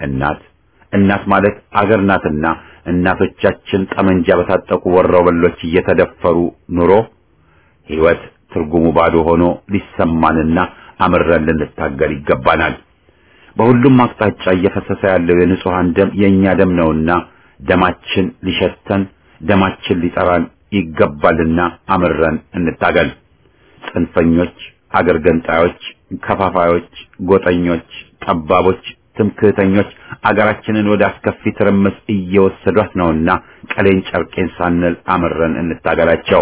እናት ማለት አገር ናትና እናቶቻችን ጠመንጃ በታጠቁ ወሮበሎች እየተደፈሩ ኑሮ ህይወት ትርጉሙ ባዶ ሆኖ ሊሰማንና አምረን ልንታገል ይገባናል። በሁሉም አቅጣጫ እየፈሰሰ ያለው የንጹሃን ደም የኛ ደም ነውና ደማችን ሊሸተን ደማችን ሊጠራን ይገባልና አምረን እንታገል። ጽንፈኞች፣ አገር ገንጣዮች፣ ከፋፋዮች፣ ጎጠኞች፣ ጠባቦች፣ ትምክህተኞች አገራችንን ወደ አስከፊ ትርምስ እየወሰዷት ነውና ቀሌን ጨርቄን ሳንል አምረን እንታገላቸው።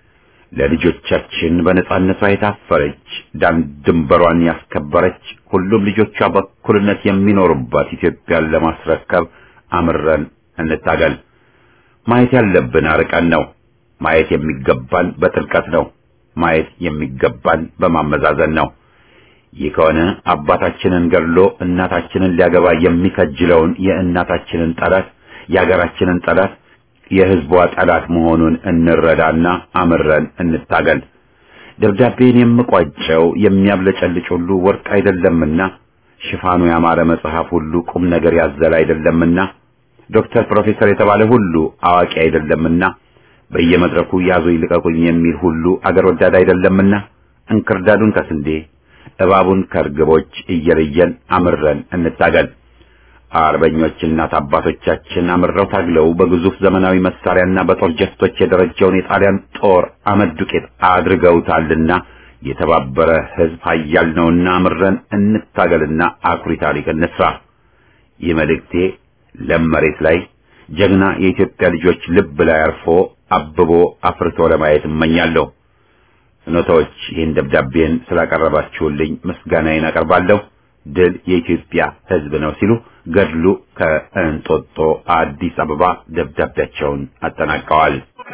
ለልጆቻችን በነጻነቷ የታፈረች ዳር ድንበሯን ያስከበረች ሁሉም ልጆቿ በእኩልነት የሚኖሩባት ኢትዮጵያን ለማስረከብ አምረን እንታገል። ማየት ያለብን አርቀን ነው። ማየት የሚገባን በጥልቀት ነው። ማየት የሚገባን በማመዛዘን ነው። ይህ ከሆነ አባታችንን ገድሎ እናታችንን ሊያገባ የሚከጅለውን የእናታችንን ጠላት የሀገራችንን ጠላት የህዝቧ ጠላት መሆኑን እንረዳና አምረን እንታገል። ደብዳቤን የምቋጨው የሚያብለጨልጭ ሁሉ ወርቅ አይደለምና፣ ሽፋኑ ያማረ መጽሐፍ ሁሉ ቁም ነገር ያዘለ አይደለምና፣ ዶክተር ፕሮፌሰር የተባለ ሁሉ አዋቂ አይደለምና፣ በየመድረኩ ያዙኝ ልቀቁኝ የሚል ሁሉ አገር ወዳድ አይደለምና፣ እንክርዳዱን ከስንዴ እባቡን ከርግቦች እየለየን አምረን እንታገል። አርበኞች እናት አባቶቻችን አምረው ታግለው በግዙፍ ዘመናዊ መሳሪያና በጦር ጀቶች የደረጃውን የጣሊያን ጦር አመድ ዱቄት አድርገውታልና የተባበረ ህዝብ ኃያል ነውና አምረን እንታገልና አኩሪ ታሪክ እንስራ። ይህ መልእክቴ ለመሬት ላይ ጀግና የኢትዮጵያ ልጆች ልብ ላይ አርፎ አብቦ አፍርቶ ለማየት እመኛለሁ። ፍኖቶች ይህን ደብዳቤን ስላቀረባችሁልኝ ምስጋናዬን አቀርባለሁ። ድል የኢትዮጵያ ህዝብ ነው ሲሉ ገድሉ ከእንጦጦ አዲስ አበባ ደብዳቤያቸውን አጠናቀዋል።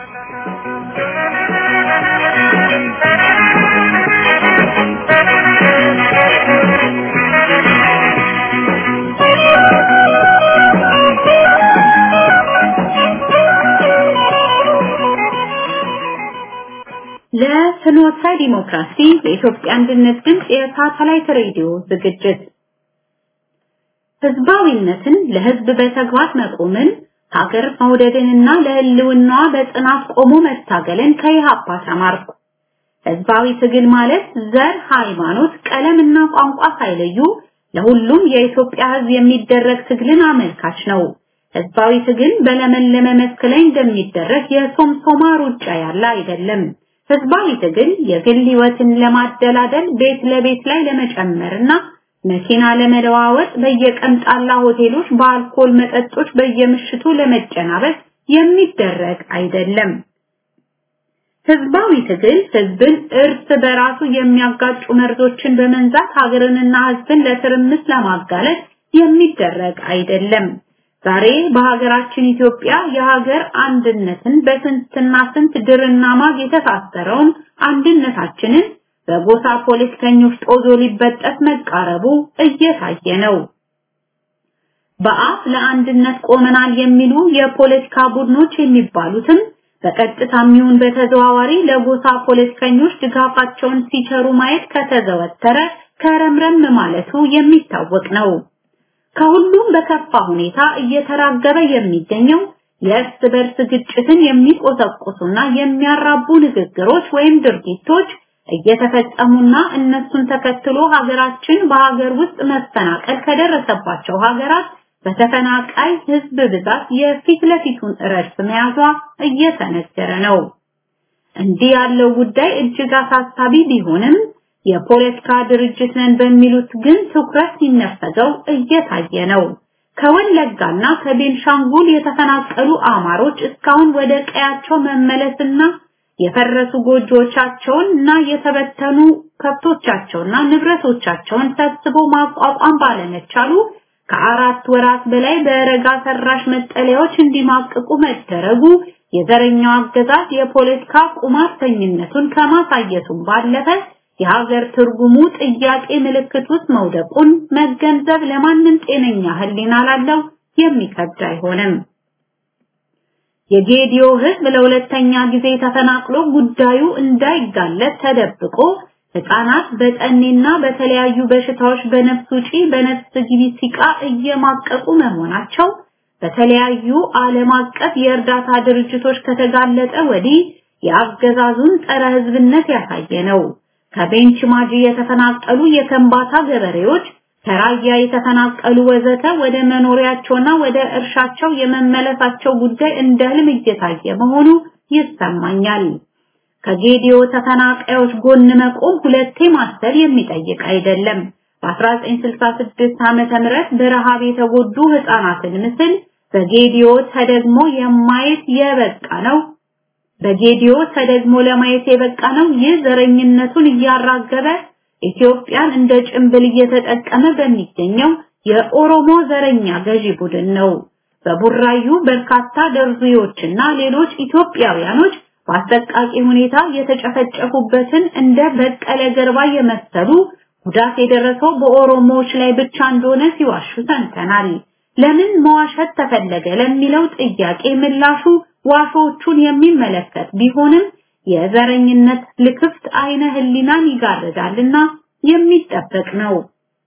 ለፍኖተ ዲሞክራሲ የኢትዮጵያ አንድነት ድምጽ የሳተላይት ሬዲዮ ዝግጅት ህዝባዊነትን ለህዝብ በተግባር መቆምን ሀገር መውደድንና ለህልውናዋ በጽናት ቆሞ መታገልን ከኢህአፓ ተማርኩ። ህዝባዊ ትግል ማለት ዘር፣ ሃይማኖት፣ ቀለምና ቋንቋ ሳይለዩ ለሁሉም የኢትዮጵያ ህዝብ የሚደረግ ትግልን አመልካች ነው። ህዝባዊ ትግል በለመለመ መስክ ላይ እንደሚደረግ የሶምሶማ ሩጫ ያለ አይደለም። ህዝባዊ ትግል የግል ህይወትን ለማደላደል ቤት ለቤት ላይ ለመጨመርና መኪና ለመለዋወጥ በየቀምጣላ ሆቴሎች በአልኮል መጠጦች በየምሽቱ ለመጨናበስ የሚደረግ አይደለም። ህዝባዊ ትግል ህዝብን እርስ በራሱ የሚያጋጩ መርዞችን በመንዛት ሀገርንና ህዝብን ለትርምስ ለማጋለጥ የሚደረግ አይደለም። ዛሬ በሀገራችን ኢትዮጵያ የሀገር አንድነትን በስንትና ስንት ድርና ማግ የተሳሰረውን አንድነታችንን በጎሳ ፖለቲከኞች ጦዞ ሊበጠስ መቃረቡ እየታየ ነው። በአፍ ለአንድነት ቆመናል የሚሉ የፖለቲካ ቡድኖች የሚባሉትም በቀጥታም ይሁን በተዘዋዋሪ ለጎሳ ፖለቲከኞች ድጋፋቸውን ሲቸሩ ማየት ከተዘወተረ ከረምረም ማለቱ የሚታወቅ ነው። ከሁሉም በከፋ ሁኔታ እየተራገበ የሚገኘው የእርስ በርስ ግጭትን የሚቆሰቁሱና የሚያራቡ ንግግሮች ወይም ድርጊቶች እየተፈጸሙና እነሱን ተከትሎ ሀገራችን በሀገር ውስጥ መፈናቀል ከደረሰባቸው ሀገራት በተፈናቃይ ህዝብ ብዛት የፊት ለፊቱን ረድፍ መያዟ እየተነገረ ነው። እንዲህ ያለው ጉዳይ እጅግ አሳሳቢ ቢሆንም የፖለቲካ ድርጅት ነን በሚሉት ግን ትኩረት ሲነፈገው እየታየ ነው። ከወለጋና ከቤንሻንጉል የተፈናቀሉ አማሮች እስካሁን ወደ ቀያቸው መመለስና የፈረሱ ጎጆቻቸውንና የተበተኑ ከብቶቻቸውና ንብረቶቻቸውን ሰብስቦ ማቋቋም ባለመቻሉ ከ4 ወራት በላይ በረጋ ሰራሽ መጠለያዎች እንዲማቅቁ መደረጉ የዘረኛው አገዛዝ የፖለቲካ ቁማርተኝነቱን ከማሳየቱም ባለፈ የሀገር ትርጉሙ ጥያቄ ምልክት ውስጥ መውደቁን መገንዘብ ለማንም ጤነኛ ህሊና ላለው የሚከብድ አይሆንም። የጌዲዮ ህዝብ ለሁለተኛ ጊዜ ተፈናቅሎ ጉዳዩ እንዳይጋለጥ ተደብቆ ህፃናት በጠኔና በተለያዩ በሽታዎች በነፍስ ውጪ በነፍስ ግቢ ሲቃ እየማቀቁ መሆናቸው በተለያዩ ዓለም አቀፍ የእርዳታ ድርጅቶች ከተጋለጠ ወዲህ የአገዛዙን ጸረ ህዝብነት ያሳየ ነው። ከቤንች ማጂ የተፈናቀሉ የከምባታ ገበሬዎች ከራያ የተፈናቀሉ ወዘተ ወደ መኖሪያቸውና ወደ እርሻቸው የመመለሳቸው ጉዳይ እንደ ህልም እየታየ መሆኑ ይሰማኛል። ከጌዲዮ ተፈናቃዮች ጎን መቆም ሁለቴ ማሰብ የሚጠይቅ አይደለም። በ1966 ዓመተ ምህረት በረሃብ የተጎዱ ህፃናትን ምስል በጌዲዮ ተደግሞ ለማየት የበቃ ነው። ይህ ዘረኝነቱን እያራገበ ኢትዮጵያን እንደ ጭምብል እየተጠቀመ በሚገኘው የኦሮሞ ዘረኛ ገዢ ቡድን ነው። በቡራዩ በርካታ ደርዙዮችና ሌሎች ኢትዮጵያውያኖች በአሰቃቂ ሁኔታ የተጨፈጨፉበትን እንደ በቀለ ገርባ የመሰሉ ጉዳት የደረሰው በኦሮሞዎች ላይ ብቻ እንደሆነ ሲዋሹ ሰምተናል። ለምን መዋሸት ተፈለገ ለሚለው ጥያቄ ምላሹ ዋሾቹን የሚመለከት ቢሆንም የዘረኝነት ልክፍት አይነ ህሊናን ይጋርዳልና የሚጠበቅ ነው።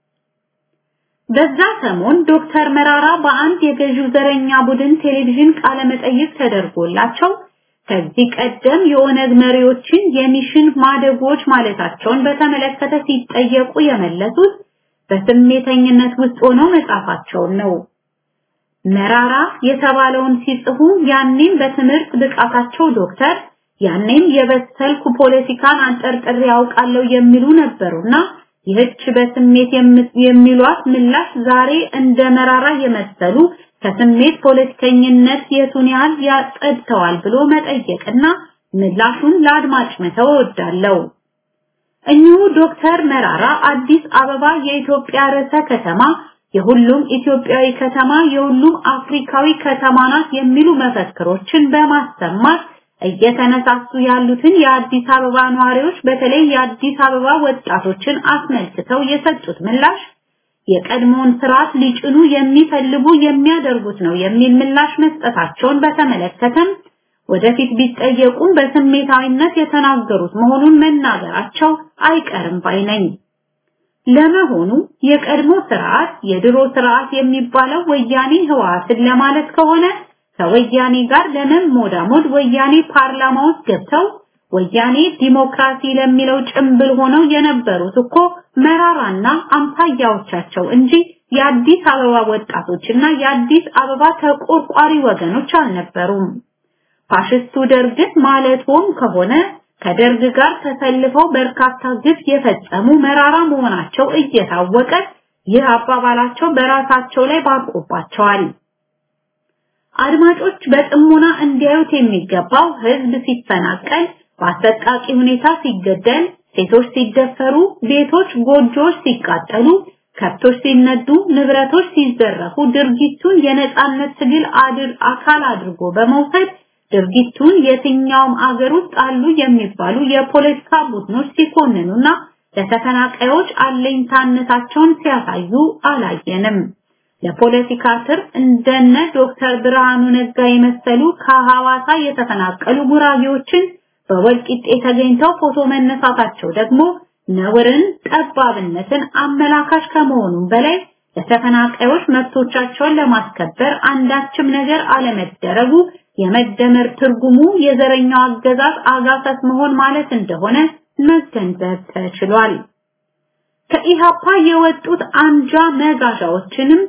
በዛ ሰሞን ዶክተር መራራ በአንድ የገዢው ዘረኛ ቡድን ቴሌቪዥን ቃለ መጠይቅ ተደርጎላቸው ከዚህ ቀደም የኦነግ መሪዎችን የሚሽን ማደጎች ማለታቸውን በተመለከተ ሲጠየቁ የመለሱት በስሜተኝነት ውስጥ ሆነው መጻፋቸውን ነው። መራራ የተባለውን ሲጽፉ ያኔም በትምህርት ብቃታቸው ዶክተር ያኔም የበሰልኩ ፖለቲካን አንጠርጥሬ ያውቃለሁ የሚሉ ነበሩና ይህች በስሜት የሚሏት ምላሽ ዛሬ እንደ መራራ የመሰሉ ከስሜት ፖለቲከኝነት የቱን ያህል ያጸድተዋል ብሎ መጠየቅና ምላሹን ለአድማጭ መተው እወዳለሁ። እኚሁ ዶክተር መራራ አዲስ አበባ የኢትዮጵያ ርዕሰ ከተማ፣ የሁሉም ኢትዮጵያዊ ከተማ፣ የሁሉም አፍሪካዊ ከተማ ናት የሚሉ መፈክሮችን በማሰማት እየተነሳሱ ያሉትን የአዲስ አበባ ነዋሪዎች በተለይ የአዲስ አበባ ወጣቶችን አስመልክተው የሰጡት ምላሽ የቀድሞውን ስርዓት ሊጭኑ የሚፈልጉ የሚያደርጉት ነው የሚል ምላሽ መስጠታቸውን በተመለከተም ወደፊት ቢጠየቁም በስሜታዊነት የተናገሩት መሆኑን መናገራቸው አይቀርም ባይነኝ። ለመሆኑ የቀድሞ ስርዓት የድሮ ስርዓት የሚባለው ወያኔ ህወሓትን ለማለት ከሆነ ከወያኔ ጋር ለመሞዳሞድ ወያኔ ፓርላማ ውስጥ ገብተው ወያኔ ዲሞክራሲ ለሚለው ጭምብል ሆነው የነበሩት እኮ መራራና አምሳያዎቻቸው እንጂ የአዲስ አበባ ወጣቶችና የአዲስ አበባ ተቆርቋሪ ወገኖች አልነበሩም። ፋሽስቱ ደርግ ማለትም ከሆነ ከደርግ ጋር ተሰልፈው በርካታ ግፍ የፈጸሙ መራራ መሆናቸው እየታወቀ ይህ አባባላቸው በራሳቸው ላይ ባርቆባቸዋል። አድማጮች በጥሞና እንዲያዩት የሚገባው ህዝብ ሲፈናቀል፣ በአሰቃቂ ሁኔታ ሲገደል፣ ሴቶች ሲደፈሩ፣ ቤቶች ጎጆዎች ሲቃጠሉ፣ ከብቶች ሲነዱ፣ ንብረቶች ሲዘረፉ ድርጊቱን የነጻነት ትግል አካል አድርጎ በመውሰድ ድርጊቱን የትኛውም አገር ውስጥ አሉ የሚባሉ የፖለቲካ ቡድኖች ሲኮንኑና ለተፈናቃዮች አለኝታነታቸውን ሲያሳዩ አላየንም። ለፖለቲካ ስር እንደነ ዶክተር ብርሃኑ ነጋ የመሰሉ ከሐዋሳ የተፈናቀሉ ጉራጌዎችን በወልቂጤ ተገኝተው ፎቶ መነሳታቸው ደግሞ ነውርን፣ ጠባብነትን አመላካሽ ከመሆኑም በላይ ለተፈናቃዮች መብቶቻቸውን ለማስከበር አንዳችም ነገር አለመደረጉ የመደመር ትርጉሙ የዘረኛው አገዛዝ አጋሰስ መሆን ማለት እንደሆነ መገንዘብ ተችሏል። ከኢሃፓ የወጡት አንጃ መጋዣዎችንም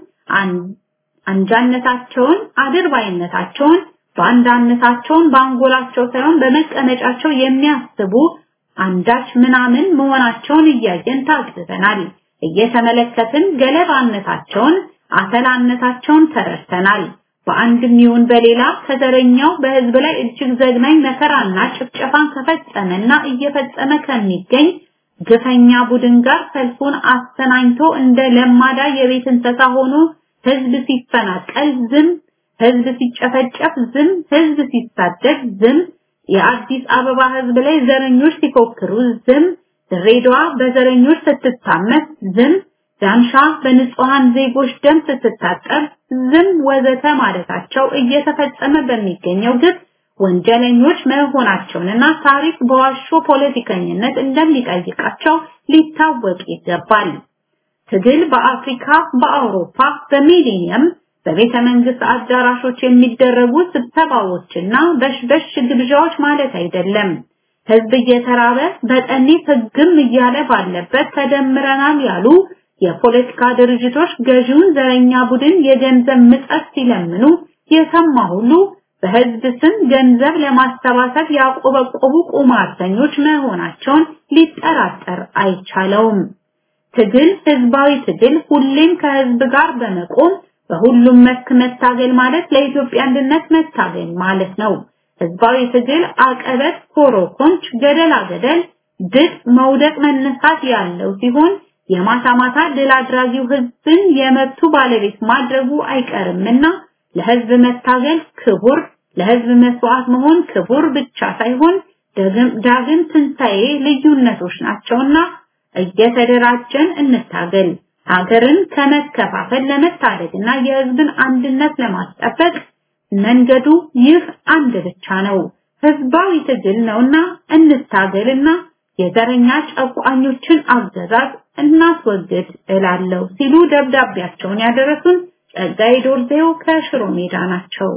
አንጃነታቸውን፣ አድርባይነታቸውን፣ ባንዳነታቸውን ባንጎላቸው ሳይሆን በመቀመጫቸው የሚያስቡ አንዳች ምናምን መሆናቸውን እያየን ታዝበናል። እየተመለከትን ገለባነታቸውን፣ አተላነታቸውን ተረድተናል። በአንድም ይሁን በሌላ ከዘረኛው በህዝብ ላይ እጅግ ዘግናኝ መከራና ጭፍጨፋን ከፈጸመና እየፈጸመ ከሚገኝ ግፈኛ ቡድን ጋር ሰልፉን አስተናኝቶ እንደ ለማዳ የቤት እንስሳ ሆኖ ህዝብ ሲፈናቀል ዝም፣ ህዝብ ሲጨፈጨፍ ዝም፣ ህዝብ ሲሳደድ ዝም፣ የአዲስ አበባ ህዝብ ላይ ዘረኞች ሲፎክሩ ዝም፣ ድሬዳዋ በዘረኞች ስትታመስ ዝም፣ ዳንሻ በንጹሃን ዜጎች ደም ስትታጠብ ዝም ወዘተ ማለታቸው እየተፈጸመ በሚገኘው ግፍ ወንጀለኞች መሆናቸውንና ታሪክ በዋሾ ፖለቲከኝነት እንደሚጠይቃቸው ሊታወቅ ይገባል። ትግል በአፍሪካ፣ በአውሮፓ፣ በሚሊኒየም በቤተ መንግስት አዳራሾች የሚደረጉ ስብሰባዎችና በሽበሽ ግብዣዎች ማለት አይደለም። ህዝብ እየተራበ በጠኔ ህግም እያለ ባለበት ተደምረናል ያሉ የፖለቲካ ድርጅቶች ገዢውን ዘረኛ ቡድን የገንዘብ ምጸት ሲለምኑ የሰማ ሁሉ በህዝብ ስም ገንዘብ ለማሰባሰብ ያቆበቆቡ ቁማርተኞች መሆናቸውን ሊጠራጠር አይቻለውም። ትግል፣ ህዝባዊ ትግል ሁሌም ከህዝብ ጋር በመቆም በሁሉም መስክ መታገል ማለት ለኢትዮጵያ አንድነት መታገል ማለት ነው። ህዝባዊ ትግል አቀበት፣ ኮሮኮንች፣ ገደላ ገደል፣ ድል፣ መውደቅ፣ መነሳት ያለው ሲሆን የማታ ማታ ድል አድራጊው ህዝብን የመብቱ ባለቤት ማድረጉ አይቀርምና ለህዝብ መታገል ክቡር፣ ለህዝብ መስዋዕት መሆን ክቡር ብቻ ሳይሆን ዳግም ትንሣኤ ልዩነቶች ናቸውና እየተደራጀን እንታገል። ሀገርን ከመከፋፈል ለመታደግና የህዝብን አንድነት ለማስጠበቅ መንገዱ ይህ አንድ ብቻ ነው፣ ህዝባዊ ትግል ነውና እንታገልና የዘረኛ ጨቋኞችን አገዛዝ እናስወግድ እላለሁ ሲሉ ደብዳቤያቸውን ያደረሱን ጸጋዬ ዶርዜው ከሽሮ ሜዳ ናቸው።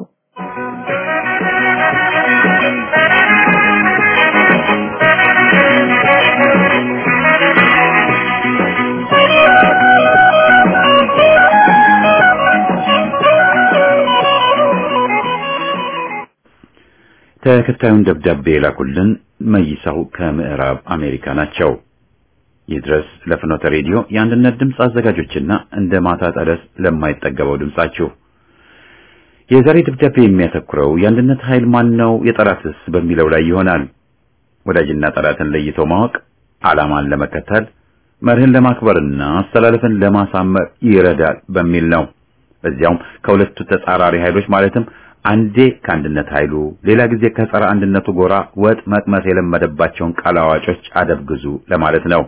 ተከታዩን ደብዳቤ ላኩልን መይሳው ከምዕራብ አሜሪካ ናቸው። ይድረስ ለፍኖተ ሬዲዮ የአንድነት ድምጽ አዘጋጆችና እንደ ማታ ጠረስ ለማይጠገበው ድምጻችሁ። የዛሬ ደብዳቤ የሚያተኩረው የአንድነት ኃይል ማን ነው የጠላትስ በሚለው ላይ ይሆናል። ወዳጅና ጠላትን ለይቶ ማወቅ ዓላማን ለመከተል መርህን ለማክበርና አስተላለፍን ለማሳመር ይረዳል በሚል ነው። በዚያውም ከሁለቱ ተጻራሪ ኃይሎች ማለትም አንዴ ከአንድነት ኃይሉ ሌላ ጊዜ ከጸረ አንድነቱ ጎራ ወጥ መቅመስ የለመደባቸውን ቃል አዋጮች አደብግዙ ለማለት ነው።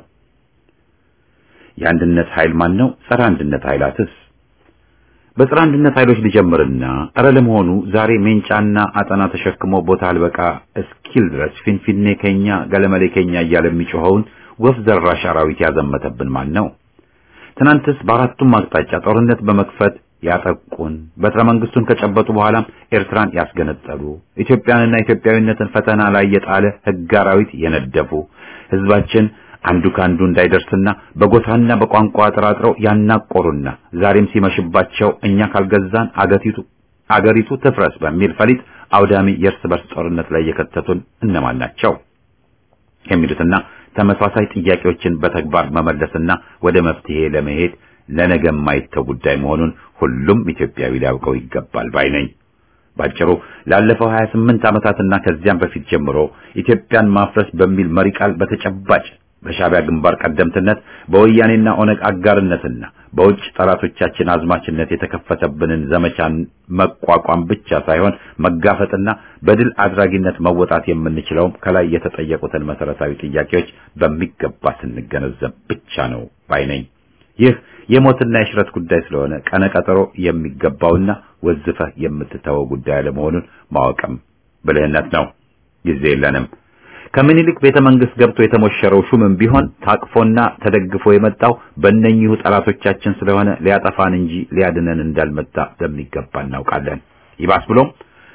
የአንድነት ኃይል ማን ነው? ጸረ አንድነት ኃይላትስ? በጸረ አንድነት ኃይሎች ሊጀምርና አረ ለመሆኑ ዛሬ ሜንጫና አጠና ተሸክሞ ቦታ አልበቃ እስኪል ድረስ ፊንፊኔ ከኛ ገለመሌ ከኛ እያለ የሚጮኸውን ወፍ ዘራሽ አራዊት ያዘመተብን ማን ነው? ትናንትስ በአራቱም አቅጣጫ ጦርነት በመክፈት ያጠቁን በትረ መንግስቱን ከጨበጡ በኋላም ኤርትራን ያስገነጠሉ ኢትዮጵያንና ኢትዮጵያዊነትን ፈተና ላይ የጣለ ህግ አራዊት የነደፉ ህዝባችን አንዱ ካንዱ እንዳይደርስና በጎሳና በቋንቋ ተራጥረው ያናቆሩና ዛሬም ሲመሽባቸው እኛ ካልገዛን አገሪቱ ትፍረስ በሚል ፈሊጥ አውዳሚ የእርስ በርስ ጦርነት ላይ የከተቱን እነማን ናቸው የሚሉትና ተመሳሳይ ጥያቄዎችን በተግባር መመለስና ወደ መፍትሄ ለመሄድ ለነገ የማይተው ጉዳይ መሆኑን ሁሉም ኢትዮጵያዊ ሊያውቀው ይገባል ባይ ነኝ። ባጭሩ ላለፈው 28 ዓመታትና ከዚያም በፊት ጀምሮ ኢትዮጵያን ማፍረስ በሚል መሪ ቃል በተጨባጭ በሻዕቢያ ግንባር ቀደምትነት በወያኔና ኦነግ አጋርነትና በውጭ ጠላቶቻችን አዝማችነት የተከፈተብንን ዘመቻን መቋቋም ብቻ ሳይሆን መጋፈጥና በድል አድራጊነት መወጣት የምንችለው ከላይ የተጠየቁትን መሰረታዊ ጥያቄዎች በሚገባ ስንገነዘብ ብቻ ነው ባይነኝ። ይህ የሞትና የሽረት ጉዳይ ስለሆነ ቀነቀጠሮ የሚገባውና ወዝፈህ የምትተወው ጉዳይ ለመሆኑን ማወቅም ብልህነት ነው። ጊዜ የለንም። ከምኒልክ ቤተ መንግስት ገብቶ የተሞሸረው ሹምም ቢሆን ታቅፎና ተደግፎ የመጣው በእነኚሁ ጠላቶቻችን ስለሆነ ሊያጠፋን እንጂ ሊያድነን እንዳልመጣ በሚገባ እናውቃለን። ይባስ ብሎም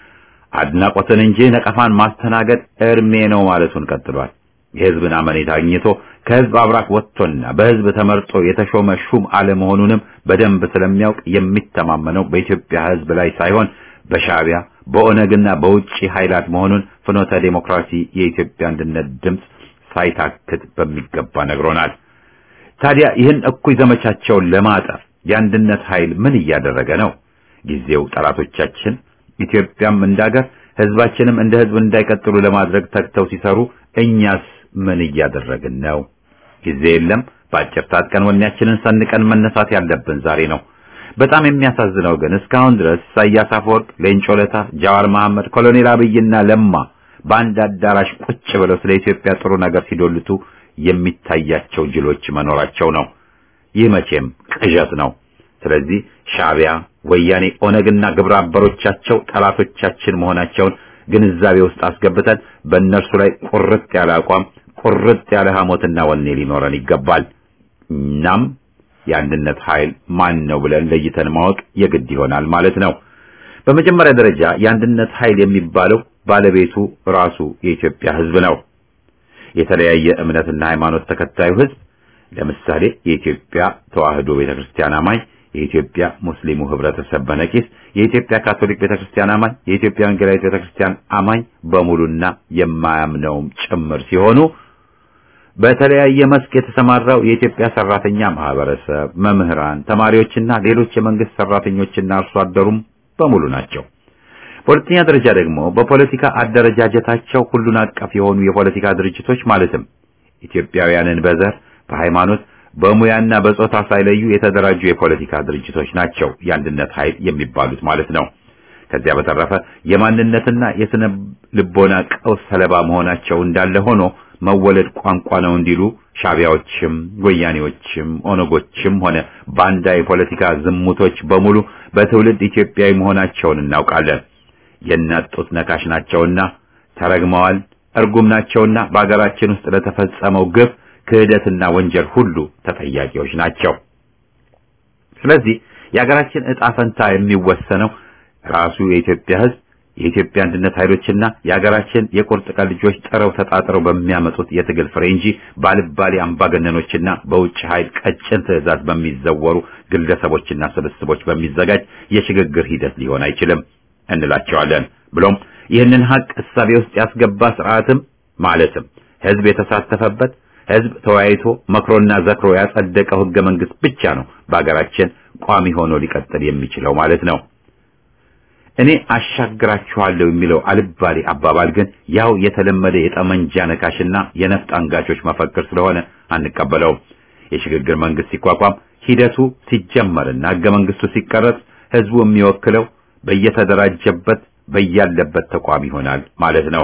አድናቆትን እንጂ ነቀፋን ማስተናገድ እርሜ ነው ማለቱን ቀጥሏል። የህዝብን አመኔታ አግኝቶ ከህዝብ አብራክ ወጥቶና በህዝብ ተመርጦ የተሾመ ሹም አለመሆኑንም በደንብ ስለሚያውቅ የሚተማመነው በኢትዮጵያ ህዝብ ላይ ሳይሆን በሻዕቢያ በኦነግና በውጪ ኃይላት መሆኑን ፍኖተ ዲሞክራሲ የኢትዮጵያ አንድነት ድምጽ ሳይታክት በሚገባ ነግሮናል። ታዲያ ይህን እኩይ ዘመቻቸውን ለማጠፍ የአንድነት ኃይል ምን እያደረገ ነው? ጊዜው ጠላቶቻችን ኢትዮጵያም እንዳገር ህዝባችንም እንደ ህዝብ እንዳይቀጥሉ ለማድረግ ተግተው ሲሰሩ እኛስ ምን እያደረግን ነው? ጊዜ የለም። በአጭር ታጥቀን ወኔያችንን ሰንቀን መነሳት ያለብን ዛሬ ነው። በጣም የሚያሳዝነው ግን እስካሁን ድረስ ኢሳያስ አፈወርቅ፣ ሌንጮ ለታ፣ ጃዋር መሐመድ፣ ኮሎኔል አብይና ለማ በአንድ አዳራሽ ቁጭ ብለው ስለ ኢትዮጵያ ጥሩ ነገር ሲዶልቱ የሚታያቸው ጅሎች መኖራቸው ነው። ይህ መቼም ቅዠት ነው። ስለዚህ ሻዕቢያ፣ ወያኔ፣ ኦነግና ግብረ አበሮቻቸው ጠላቶቻችን መሆናቸውን ግንዛቤ ውስጥ አስገብተን በእነርሱ ላይ ቁርጥ ያለ አቋም፣ ቁርጥ ያለ ሐሞትና ወኔ ሊኖረን ይገባል። እናም የአንድነት ኃይል ማን ነው ብለን ለይተን ማወቅ የግድ ይሆናል ማለት ነው። በመጀመሪያ ደረጃ የአንድነት ኃይል የሚባለው ባለቤቱ ራሱ የኢትዮጵያ ህዝብ ነው። የተለያየ እምነትና ሃይማኖት ተከታዩ ህዝብ፣ ለምሳሌ የኢትዮጵያ ተዋህዶ ቤተክርስቲያን አማኝ፣ የኢትዮጵያ ሙስሊሙ ህብረተሰብ በነቂስ፣ የኢትዮጵያ ካቶሊክ ቤተክርስቲያን አማኝ፣ የኢትዮጵያ ወንጌላዊት ቤተክርስቲያን አማኝ በሙሉና የማያምነውም ጭምር ሲሆኑ በተለያየ መስክ የተሰማራው የኢትዮጵያ ሰራተኛ ማህበረሰብ፣ መምህራን፣ ተማሪዎችና ሌሎች የመንግስት ሰራተኞችና አርሶ አደሩም በሙሉ ናቸው። በሁለተኛ ደረጃ ደግሞ በፖለቲካ አደረጃጀታቸው ሁሉን አቀፍ የሆኑ የፖለቲካ ድርጅቶች ማለትም ኢትዮጵያውያንን በዘር፣ በሃይማኖት፣ በሙያና በጾታ ሳይለዩ የተደራጁ የፖለቲካ ድርጅቶች ናቸው የአንድነት ኃይል የሚባሉት ማለት ነው። ከዚያ በተረፈ የማንነትና የስነ ልቦና ቀውስ ሰለባ መሆናቸው እንዳለ ሆኖ መወለድ ቋንቋ ነው እንዲሉ ሻዕቢያዎችም ወያኔዎችም ኦነጎችም ሆነ ባንዳ የፖለቲካ ዝሙቶች በሙሉ በትውልድ ኢትዮጵያዊ መሆናቸውን እናውቃለን። የናጡት ነካሽ ናቸውና ተረግመዋል፣ እርጉም ናቸውና በአገራችን ውስጥ ለተፈጸመው ግፍ፣ ክህደትና ወንጀል ሁሉ ተጠያቂዎች ናቸው። ስለዚህ የአገራችን ዕጣ ፈንታ የሚወሰነው ራሱ የኢትዮጵያ ህዝብ፣ የኢትዮጵያ አንድነት ኃይሎችና የአገራችን የቁርጥ ቀን ልጆች ጥረው ተጣጥረው በሚያመጡት የትግል ፍሬ እንጂ ባልባሌ አምባገነኖችና በውጭ ኃይል ቀጭን ትዕዛዝ በሚዘወሩ ግለሰቦችና ስብስቦች በሚዘጋጅ የሽግግር ሂደት ሊሆን አይችልም እንላቸዋለን። ብሎም ይህንን ሀቅ እሳቤ ውስጥ ያስገባ ስርዓትም ማለትም ህዝብ የተሳተፈበት ህዝብ ተወያይቶ መክሮና ዘክሮ ያጸደቀው ህገ መንግስት ብቻ ነው በአገራችን ቋሚ ሆኖ ሊቀጥል የሚችለው ማለት ነው። እኔ አሻግራችኋለሁ የሚለው አልባሌ አባባል ግን ያው የተለመደ የጠመንጃ ነካሽና የነፍጥ አንጋቾች መፈክር ስለሆነ አንቀበለው። የሽግግር መንግስት ሲቋቋም ሂደቱ ሲጀመርና ህገ መንግስቱ ሲቀረጽ ህዝቡ የሚወክለው በየተደራጀበት በያለበት ተቋም ይሆናል ማለት ነው።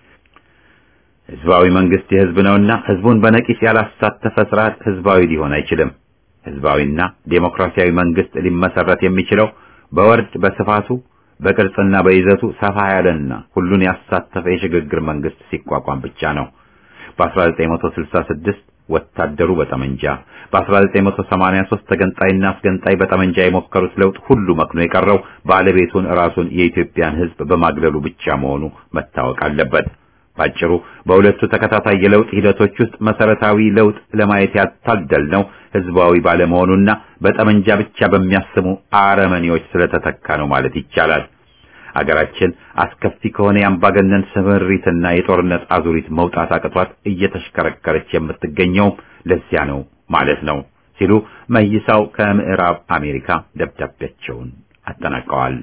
ህዝባዊ መንግስት የህዝብ ነውና ህዝቡን በነቂስ ያላሳተፈ ስርዓት ህዝባዊ ሊሆን አይችልም። ህዝባዊና ዴሞክራሲያዊ መንግስት ሊመሰረት የሚችለው በወርድ በስፋቱ በቅርጽና በይዘቱ ሰፋ ያለና ሁሉን ያሳተፈ የሽግግር መንግስት ሲቋቋም ብቻ ነው። በ1966 ወታደሩ በጠመንጃ፣ በ1983 ተገንጣይና አስገንጣይ በጠመንጃ የሞከሩት ለውጥ ሁሉ መክኖ የቀረው ባለቤቱን ራሱን የኢትዮጵያን ህዝብ በማግለሉ ብቻ መሆኑ መታወቅ አለበት። ባጭሩ በሁለቱ ተከታታይ የለውጥ ሂደቶች ውስጥ መሰረታዊ ለውጥ ለማየት ያልታደልነው ህዝባዊ ባለመሆኑና በጠመንጃ ብቻ በሚያስሙ አረመኔዎች ስለተተካ ነው ማለት ይቻላል። አገራችን አስከፊ ከሆነ የአምባገነን ስምሪትና የጦርነት አዙሪት መውጣት አቅቷት እየተሽከረከረች የምትገኘው ለዚያ ነው ማለት ነው ሲሉ መይሳው ከምዕራብ አሜሪካ ደብዳቤያቸውን አጠናቀዋል።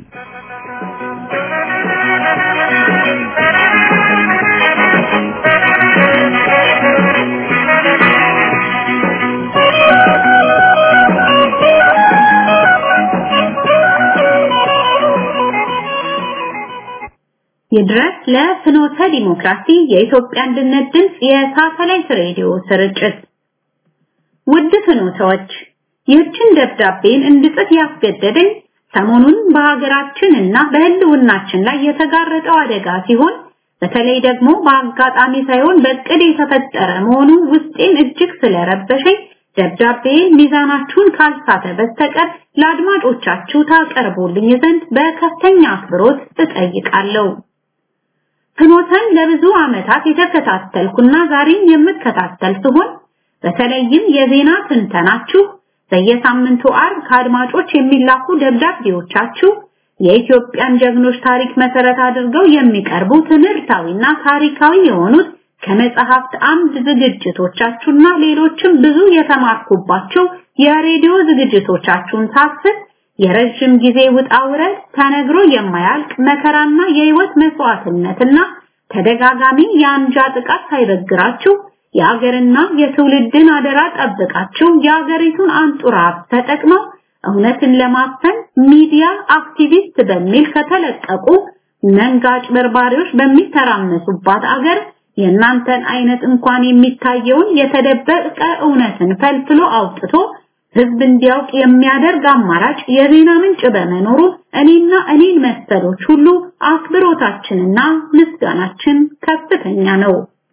ይድረስ ለፍኖተ ዲሞክራሲ የኢትዮጵያ አንድነት ድምጽ የሳተላይት ሬዲዮ ስርጭት። ውድ ፍኖተዎች፣ ይህችን ደብዳቤን እንድጽፍ ያስገደደኝ ሰሞኑን በሀገራችንና በህልውናችን ላይ የተጋረጠው አደጋ ሲሆን በተለይ ደግሞ በአጋጣሚ ሳይሆን በእቅድ የተፈጠረ መሆኑ ውስጤን እጅግ ስለረበሸኝ ደብዳቤን ሚዛናችሁን ካልሳተ በስተቀር ለአድማጮቻችሁ ታቀርቡልኝ ዘንድ በከፍተኛ አክብሮት እጠይቃለሁ። ፍኖተን ለብዙ ዓመታት የተከታተልኩና ዛሬም የምከታተል ሲሆን በተለይም የዜና ትንተናችሁ በየሳምንቱ አርብ ከአድማጮች የሚላኩ ደብዳቤዎቻችሁ የኢትዮጵያን ጀግኖች ታሪክ መሰረት አድርገው የሚቀርቡ ትምህርታዊና ታሪካዊ የሆኑት ከመጽሐፍት አምድ ዝግጅቶቻችሁና ሌሎችም ብዙ የተማርኩባቸው የሬዲዮ ዝግጅቶቻችሁን ሳስብ የረጅም ጊዜ ውጣ ውረድ ተነግሮ የማያልቅ መከራና የህይወት መስዋዕትነትና ተደጋጋሚ የአንጃ ጥቃት ሳይበግራችሁ የአገርና የትውልድን አደራ ጠብቃችሁ የአገሪቱን አንጡራ ተጠቅመው እውነትን ለማፈን ሚዲያ አክቲቪስት በሚል ከተለቀቁ መንጋጭ በርባሪዎች በሚተራመሱባት አገር የእናንተን አይነት እንኳን የሚታየውን የተደበቀ እውነትን ፈልፍሎ አውጥቶ ህዝብ እንዲያውቅ የሚያደርግ አማራጭ የዜና ምንጭ በመኖሩ እኔና እኔን መሰሎች ሁሉ አክብሮታችንና ምስጋናችን ከፍተኛ ነው።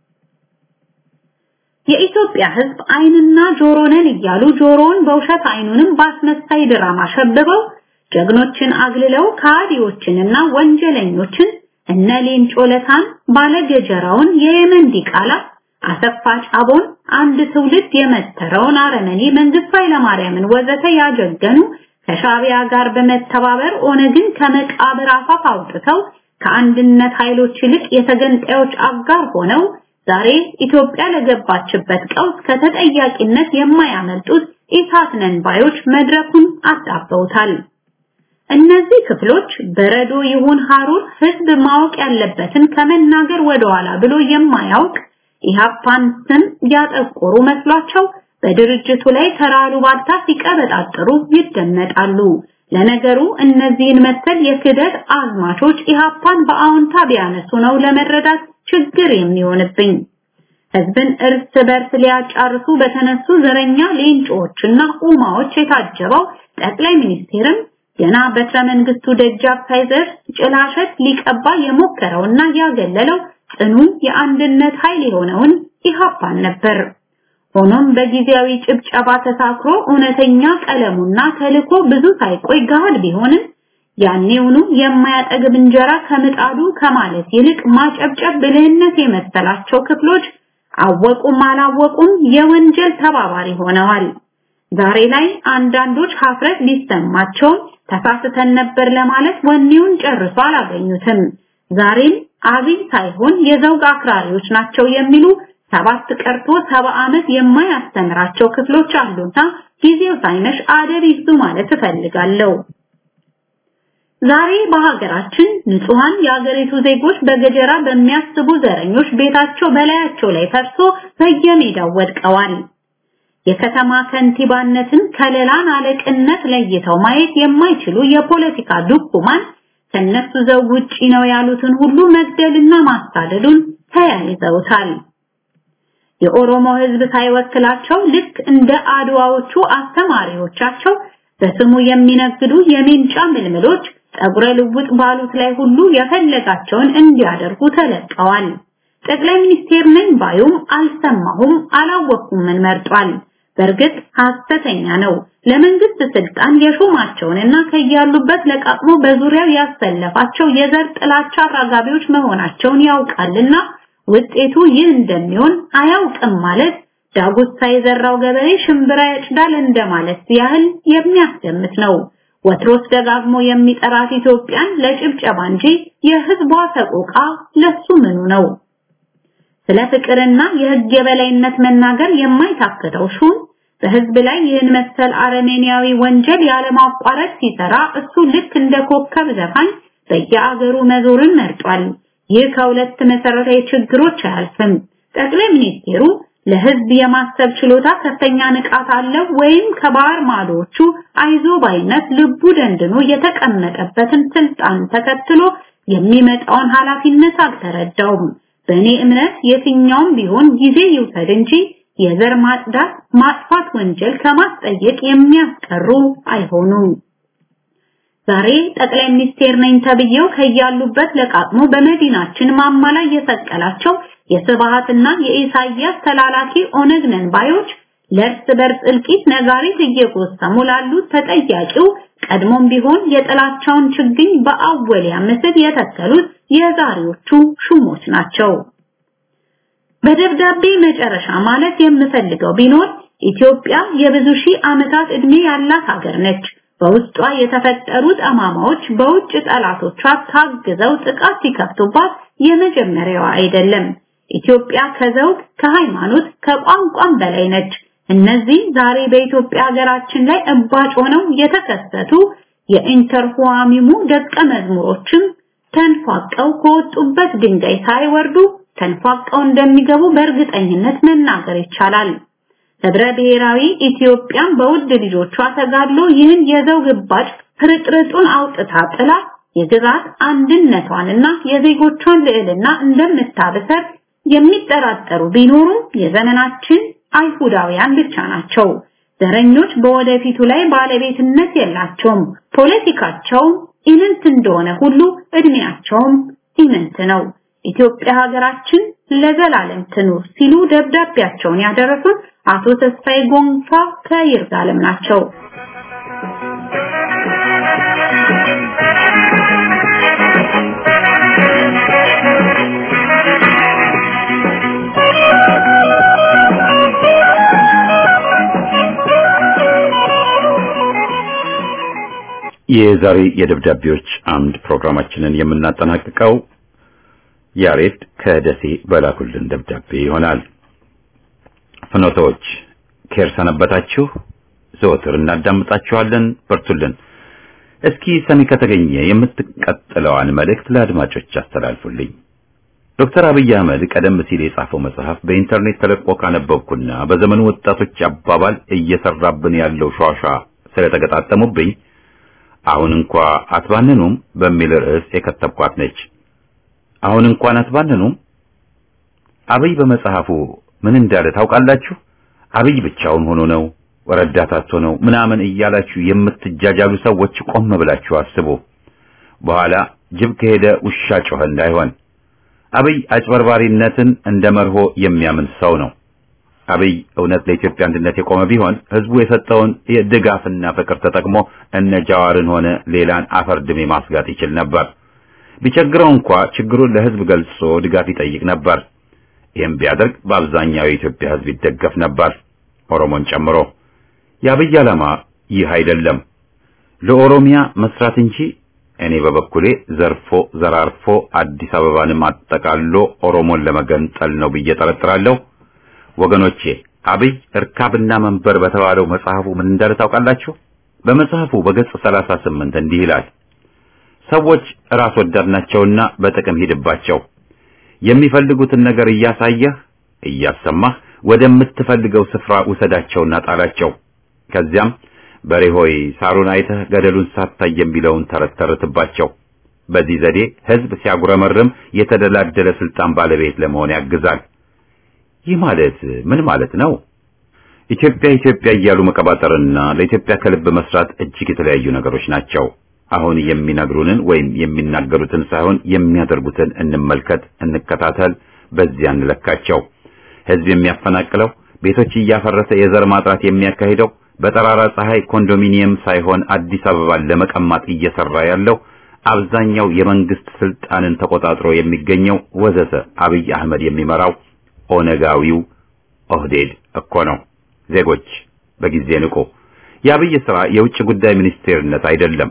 የኢትዮጵያ ህዝብ አይንና ጆሮ ነን እያሉ ጆሮውን በውሸት አይኑንም ባስመሳይ ድራማ ሸብበው ጀግኖችን አግልለው ካዲዎችንና ወንጀለኞችን እነ ሌንጮ ለታን ባለገጀራውን የየመን ዲቃላ አሰፋ ጫቦን አንድ ትውልድ የመተረውን አረመኔ መንግስቱ ኃይለማርያምን ወዘተ ያጀገኑ ከሻቢያ ጋር በመተባበር ኦነግን ከመቃብር አፋፍ አውጥተው ከአንድነት ኃይሎች ይልቅ የተገንጣዮች አጋር ሆነው ዛሬ ኢትዮጵያ ለገባችበት ቀውስ ከተጠያቂነት የማያመልጡት ኢሳት ነን ባዮች መድረኩን አጣበውታል። እነዚህ ክፍሎች በረዶ ይሁን ሐሩር ህዝብ ማወቅ ያለበትን ከመናገር ወደኋላ ብሎ የማያውቅ ኢህአፓን ስም ያጠቆሩ መስሏቸው በድርጅቱ ላይ ተራሉ ባልታ ሲቀበጣጥሩ ይደመጣሉ። ለነገሩ እነዚህን መሰል የክደት አዝማቾች ኢህአፓን በአዎንታ ቢያነሱ ነው ለመረዳት ችግር የሚሆንብኝ። ህዝብን እርስ በርስ ሊያጫርሱ በተነሱ ዘረኛ ሌንጮችና ኡማዎች የታጀበው ጠቅላይ ሚኒስትርም ገና በትረ መንግስቱ ደጃፍ ሳይደርስ ጭላሸት ሊቀባ የሞከረውና ያገለለው ጽኑ የአንድነት ኃይል የሆነውን ኢህአፓን ነበር። ሆኖም በጊዜያዊ ጭብጨባ ተሳክሮ እውነተኛ ቀለሙና ተልኮ ብዙ ሳይቆይ ጋድ ቢሆንም ያኔውኑ የማያጠግብ እንጀራ ከምጣዱ ከማለት ይልቅ ማጨብጨብ ብልህነት የመሰላቸው ክፍሎች አወቁም አላወቁም የወንጀል ተባባሪ ሆነዋል። ዛሬ ላይ አንዳንዶች ሀፍረት ሊሰማቸው ተሳስተን ነበር ለማለት ወኔውን ጨርሶ አላገኙትም። ዛሬም አብይ ሳይሆን የዘውግ አክራሪዎች ናቸው የሚሉ 7 ቀርቶ 70 ዓመት የማያስተምራቸው ክፍሎች አሉና ጊዜው ሳይመሽ አደብ ይዙ ማለት እፈልጋለሁ። ዛሬ በሀገራችን ንጹሃን የሀገሪቱ ዜጎች በገጀራ በሚያስቡ ዘረኞች ቤታቸው በላያቸው ላይ ፈርሶ በየሜዳው ወድቀዋል። የከተማ ከንቲባነትን ከሌላን አለቅነት ለይተው ማየት የማይችሉ የፖለቲካ ዱኩማን ከነሱ ዘውግ ውጪ ነው ያሉትን ሁሉ መግደልና ማሳደዱን ተያይዘውታል። የኦሮሞ ህዝብ ሳይወክላቸው ልክ እንደ አድዋዎቹ አስተማሪዎቻቸው በስሙ የሚነግዱ የሜንጫ ምልምሎች ጸጉረ ልውጥ ባሉት ላይ ሁሉ የፈለጋቸውን እንዲያደርጉ ተለቀዋል። ጠቅላይ ሚኒስቴር ነኝ ባዩም አልሰማሁም አላወቅኩም መርጧል። በርግጥ ሐሰተኛ ነው። ለመንግስት ስልጣን የሹማቸውንና ከያሉበት ለቃቅሞ በዙሪያው ያሰለፋቸው የዘር ጥላቻ አራጋቢዎች መሆናቸውን ያውቃልና ውጤቱ ይህ እንደሚሆን አያውቅም ማለት ዳጉሳ የዘራው ገበሬ ሽምብራ ያጭዳል እንደማለት ያህል የሚያስደምጥ ነው። ወትሮስ ደጋግሞ የሚጠራት ኢትዮጵያን ለጭብጨባ እንጂ የህዝቧ ሰቆቃ ለሱ ምኑ ነው? ስለ ፍቅርና የህግ የበላይነት መናገር የማይታከተው ሹም በህዝብ ላይ ይህን መሰል አረመኔያዊ ወንጀል ያለማቋረጥ ሲሰራ እሱ ልክ እንደ ኮከብ ዘፋኝ በየአገሩ መዞርን መርጧል። ይህ ከሁለት መሰረታዊ ችግሮች አያልፍም። ጠቅላይ ሚኒስትሩ ለህዝብ የማሰብ ችሎታ ከፍተኛ ንቃት አለው ወይም ከባህር ማዶቹ አይዞ ባይነት ልቡ ደንድኖ የተቀመጠበትን ስልጣን ተከትሎ የሚመጣውን ኃላፊነት አልተረዳውም። በእኔ እምነት የትኛውም ቢሆን ጊዜ ይውሰድ እንጂ የዘር ማጥፋት ወንጀል ከማስጠየቅ የሚያስቀሩ አይሆኑም። ዛሬ ጠቅላይ ሚኒስቴር ነኝ ተብየው ከያሉበት ለቃቅሞ በመዲናችን ማማ ላይ የሰቀላቸው የስብሃትና የኢሳያስ ተላላኪ ኦነግ ነን ባዮች ለእርስ በርስ እልቂት ነጋሪት እየጎሰሙ ላሉት ተጠያቂው ቀድሞም ቢሆን የጥላቻውን ችግኝ በአወሊያ ምስል የተከሉት የዛሬዎቹ ሹሞች ናቸው። በደብዳቤ መጨረሻ ማለት የምፈልገው ቢኖር ኢትዮጵያ የብዙ ሺህ ዓመታት ዕድሜ ያላት ሀገር ነች። በውስጧ የተፈጠሩት አማማዎች በውጭ ጠላቶቿ ታግዘው ጥቃት ሲከፍቱባት የመጀመሪያዋ አይደለም። ኢትዮጵያ ከዘውግ፣ ከሃይማኖት፣ ከቋንቋም በላይ ነች። እነዚህ ዛሬ በኢትዮጵያ ሀገራችን ላይ እባጭ ሆነው የተከሰቱ የኢንተርሆሚሙ ደቀ መዝሙሮችም ተንፋቀው ከወጡበት ድንጋይ ሳይወርዱ ተንፋቀው እንደሚገቡ በእርግጠኝነት መናገር ይቻላል። ህብረ ብሔራዊ ኢትዮጵያን በውድ ልጆቿ ተጋድሎ ይህን የዘውግ እባጭ ፍርጥርጡን አውጥታ ጥላ የግዛት አንድነቷንና የዜጎቿን ልዕልና እንደምታበሰር የሚጠራጠሩ ቢኖሩም የዘመናችን አይሁዳውያን ብቻ ናቸው። ዘረኞች በወደፊቱ ላይ ባለቤትነት የላቸውም። ፖለቲካቸው ኢምንት እንደሆነ ሁሉ እድሜያቸውም ኢምንት ነው። ኢትዮጵያ ሀገራችን ለዘላለም ትኑር ሲሉ ደብዳቤያቸውን ያደረሱት አቶ ተስፋዬ ጎንፋ ከይርጋለም ናቸው። የዛሬ የደብዳቤዎች አምድ ፕሮግራማችንን የምናጠናቅቀው ያሬድ ከደሴ በላኩልን ደብዳቤ ይሆናል። ፍኖቶች ኬር ሰነበታችሁ፣ ዘወትር እናዳምጣችኋለን፣ በርቱልን። እስኪ ሰሚ ከተገኘ የምትቀጥለዋን መልእክት ለአድማጮች አስተላልፉልኝ። ዶክተር አብይ አህመድ ቀደም ሲል የጻፈው መጽሐፍ በኢንተርኔት ተለቆ ካነበብኩና በዘመኑ ወጣቶች አባባል እየሰራብን ያለው ሿሿ ስለተገጣጠሙብኝ አሁን እንኳን አትባንኑም በሚል ርዕስ የከተብኳት ነች። አሁን እንኳን አትባንኑም። አብይ በመጽሐፉ ምን እንዳለ ታውቃላችሁ? አብይ ብቻውን ሆኖ ነው ወረዳታቶ ነው ምናምን እያላችሁ የምትጃጃሉ ሰዎች ቆም ብላችሁ አስቡ። በኋላ ጅብ ከሄደ ውሻ ጮኸ እንዳይሆን። አብይ አጭበርባሪነትን እንደመርሆ የሚያምን ሰው ነው። አብይ እውነት ለኢትዮጵያ አንድነት የቆመ ቢሆን ህዝቡ የሰጠውን የድጋፍና ፍቅር ተጠቅሞ እነ ጃዋርን ሆነ ሌላን አፈርድሜ ማስጋጥ ይችል ነበር። ቢቸግረው እንኳን ችግሩን ለህዝብ ገልጾ ድጋፍ ይጠይቅ ነበር። ይህም ቢያደርግ በአብዛኛው የኢትዮጵያ ህዝብ ይደገፍ ነበር፣ ኦሮሞን ጨምሮ። የአብይ ዓላማ ይህ አይደለም፣ ለኦሮሚያ መስራት እንጂ እኔ በበኩሌ ዘርፎ ዘራርፎ አዲስ አበባንም አጠቃሎ ኦሮሞን ለመገንጠል ነው ብዬ ጠረጥራለሁ። ወገኖቼ አብይ እርካብና መንበር በተባለው መጽሐፉ ምን እንዳለ ታውቃላችሁ? በመጽሐፉ በገጽ 38 እንዲህ ይላል። ሰዎች ራስ ወዳድ ናቸውና በጥቅም ሂድባቸው። የሚፈልጉትን ነገር እያሳየህ እያሰማህ ወደምትፈልገው ስፍራ ውሰዳቸውና ጣላቸው። ከዚያም በሬ ሆይ ሳሩን አይተህ ገደሉን ሳታይ የሚለውን ተረተርትባቸው። በዚህ ዘዴ ህዝብ ሲያጉረመርም የተደላደለ ስልጣን ባለቤት ለመሆን ያግዛል። ይህ ማለት ምን ማለት ነው? ኢትዮጵያ ኢትዮጵያ እያሉ መቀባጠርና ለኢትዮጵያ ከልብ መስራት እጅግ የተለያዩ ነገሮች ናቸው። አሁን የሚነግሩንን ወይም የሚናገሩትን ሳይሆን የሚያደርጉትን እንመልከት፣ እንከታተል፣ በዚያ እንለካቸው። ህዝብ የሚያፈናቅለው ቤቶች እያፈረሰ የዘር ማጥራት የሚያካሂደው በጠራራ ፀሐይ ኮንዶሚኒየም ሳይሆን አዲስ አበባን ለመቀማት እየሰራ ያለው አብዛኛው የመንግስት ስልጣንን ተቆጣጥሮ የሚገኘው ወዘተ አብይ አህመድ የሚመራው ኦነጋዊው ኦህዴድ እኮ ነው። ዜጎች በጊዜ ንቁ። የአብይ ስራ የውጭ ጉዳይ ሚኒስቴርነት አይደለም።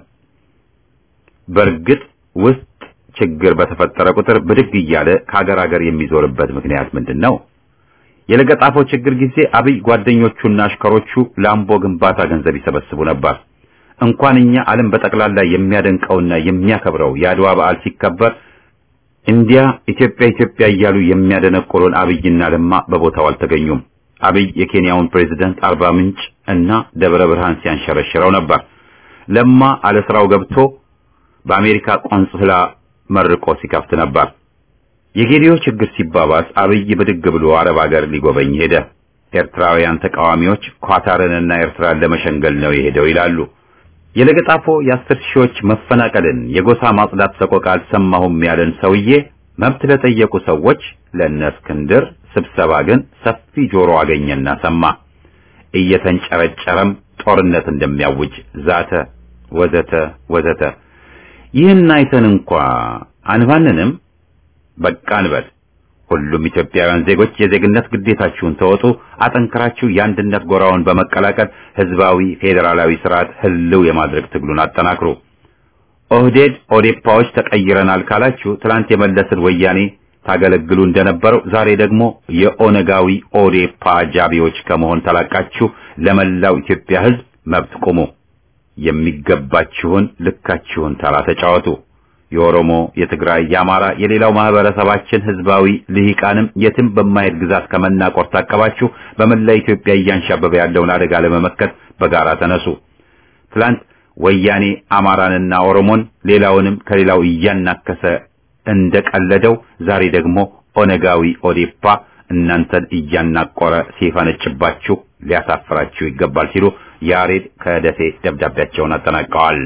በርግጥ ውስጥ ችግር በተፈጠረ ቁጥር ብድግ እያለ ከሀገር ሀገር የሚዞርበት ምክንያት ምንድነው? የለገጣፎ ችግር ጊዜ አብይ ጓደኞቹና አሽከሮቹ ላምቦ ግንባታ ገንዘብ ይሰበስቡ ነበር። እንኳን እኛ ዓለም በጠቅላላ የሚያደንቀውና የሚያከብረው የአድዋ በዓል ሲከበር ኢንዲያ ኢትዮጵያ ኢትዮጵያ እያሉ የሚያደነቆሩን አብይና ለማ በቦታው አልተገኙም። አብይ የኬንያውን ፕሬዝዳንት አርባ ምንጭ እና ደብረ ብርሃን ሲያንሸረሽረው ነበር። ለማ አለ ስራው ገብቶ በአሜሪካ ቆንስላ መርቆ ሲከፍት ነበር። የጌዲዮ ችግር ሲባባስ አብይ ብድግ ብሎ አረብ ሀገር ሊጎበኝ ሄደ። ኤርትራውያን ተቃዋሚዎች ኳታርንና ኤርትራን ለመሸንገል ነው የሄደው ይላሉ። የለገጣፎ የ10 ሺዎች መፈናቀልን የጎሳ ማጽዳት ሰቆቃ አልሰማሁም ያለን ሰውዬ መብት ለጠየቁ ሰዎች ለእነ እስክንድር ስብሰባ ግን ሰፊ ጆሮ አገኘና ሰማ። እየተንጨረጨረም ጦርነት እንደሚያውጅ ዛተ፣ ወዘተ ወዘተ። ይህን አይተን እንኳ አንባንንም በቃ እንበል። ሁሉም ኢትዮጵያውያን ዜጎች የዜግነት ግዴታችሁን ተወጡ፣ አጠንክራችሁ የአንድነት ጎራውን በመቀላቀል ህዝባዊ ፌዴራላዊ ስርዓት ህልው የማድረግ ትግሉን አጠናክሩ። ኦህዴድ ኦዴፓዎች ተቀይረናል ካላችሁ ትላንት የመለስን ወያኔ ታገለግሉ እንደነበረው ዛሬ ደግሞ የኦነጋዊ ኦዴፓ ጃቢዎች ከመሆን ተላቃችሁ ለመላው ኢትዮጵያ ህዝብ መብት ቆሙ። የሚገባችሁን ልካችሁን ተራ ተጫወቱ። የኦሮሞ፣ የትግራይ፣ የአማራ፣ የሌላው ማህበረሰባችን ህዝባዊ ልሂቃንም የትም በማይሄድ ግዛት ከመናቆር ታቀባችሁ በመላ ኢትዮጵያ እያንሻበበ ያለውን አደጋ ለመመከት በጋራ ተነሱ። ትላንት ወያኔ አማራንና ኦሮሞን ሌላውንም ከሌላው እያናከሰ እንደቀለደው ዛሬ ደግሞ ኦነጋዊ ኦዴፓ እናንተን እያናቆረ ሲፈነጭባችሁ ሊያሳፍራችሁ ይገባል ሲሉ ያሬድ ከደሴ ደብዳቤያቸውን አጠናቀዋል።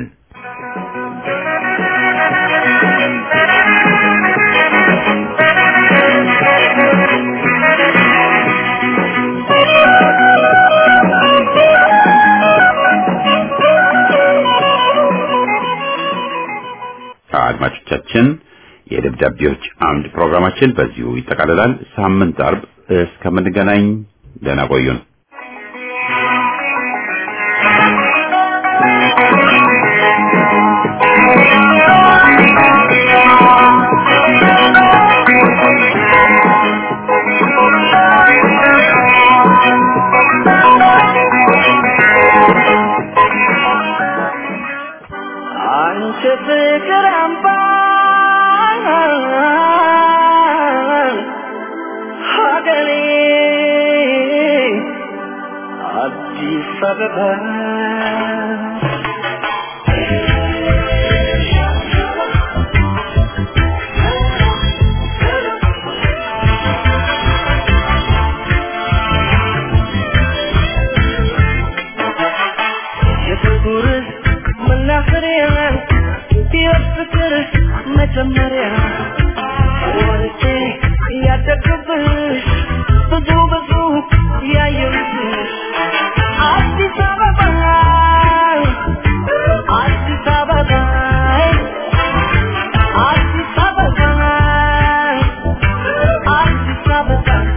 አድማጮቻችን የደብዳቤዎች አምድ ፕሮግራማችን በዚሁ ይጠቃልላል። ሳምንት አርብ እስከምንገናኝ ደህና ቆዩን። አንቺ ፍቅር አምባ ሀገሬ አዲስ አበባ የፍቅር መናኸሪያ የፍቅር መጀመሪያ ወርቼ ያደግኩብሽ ብዙ ብዙ ያየሁብሽ አዲስ አበባ አዲስ አበባ አዲስ አበባ አዲስ አበባ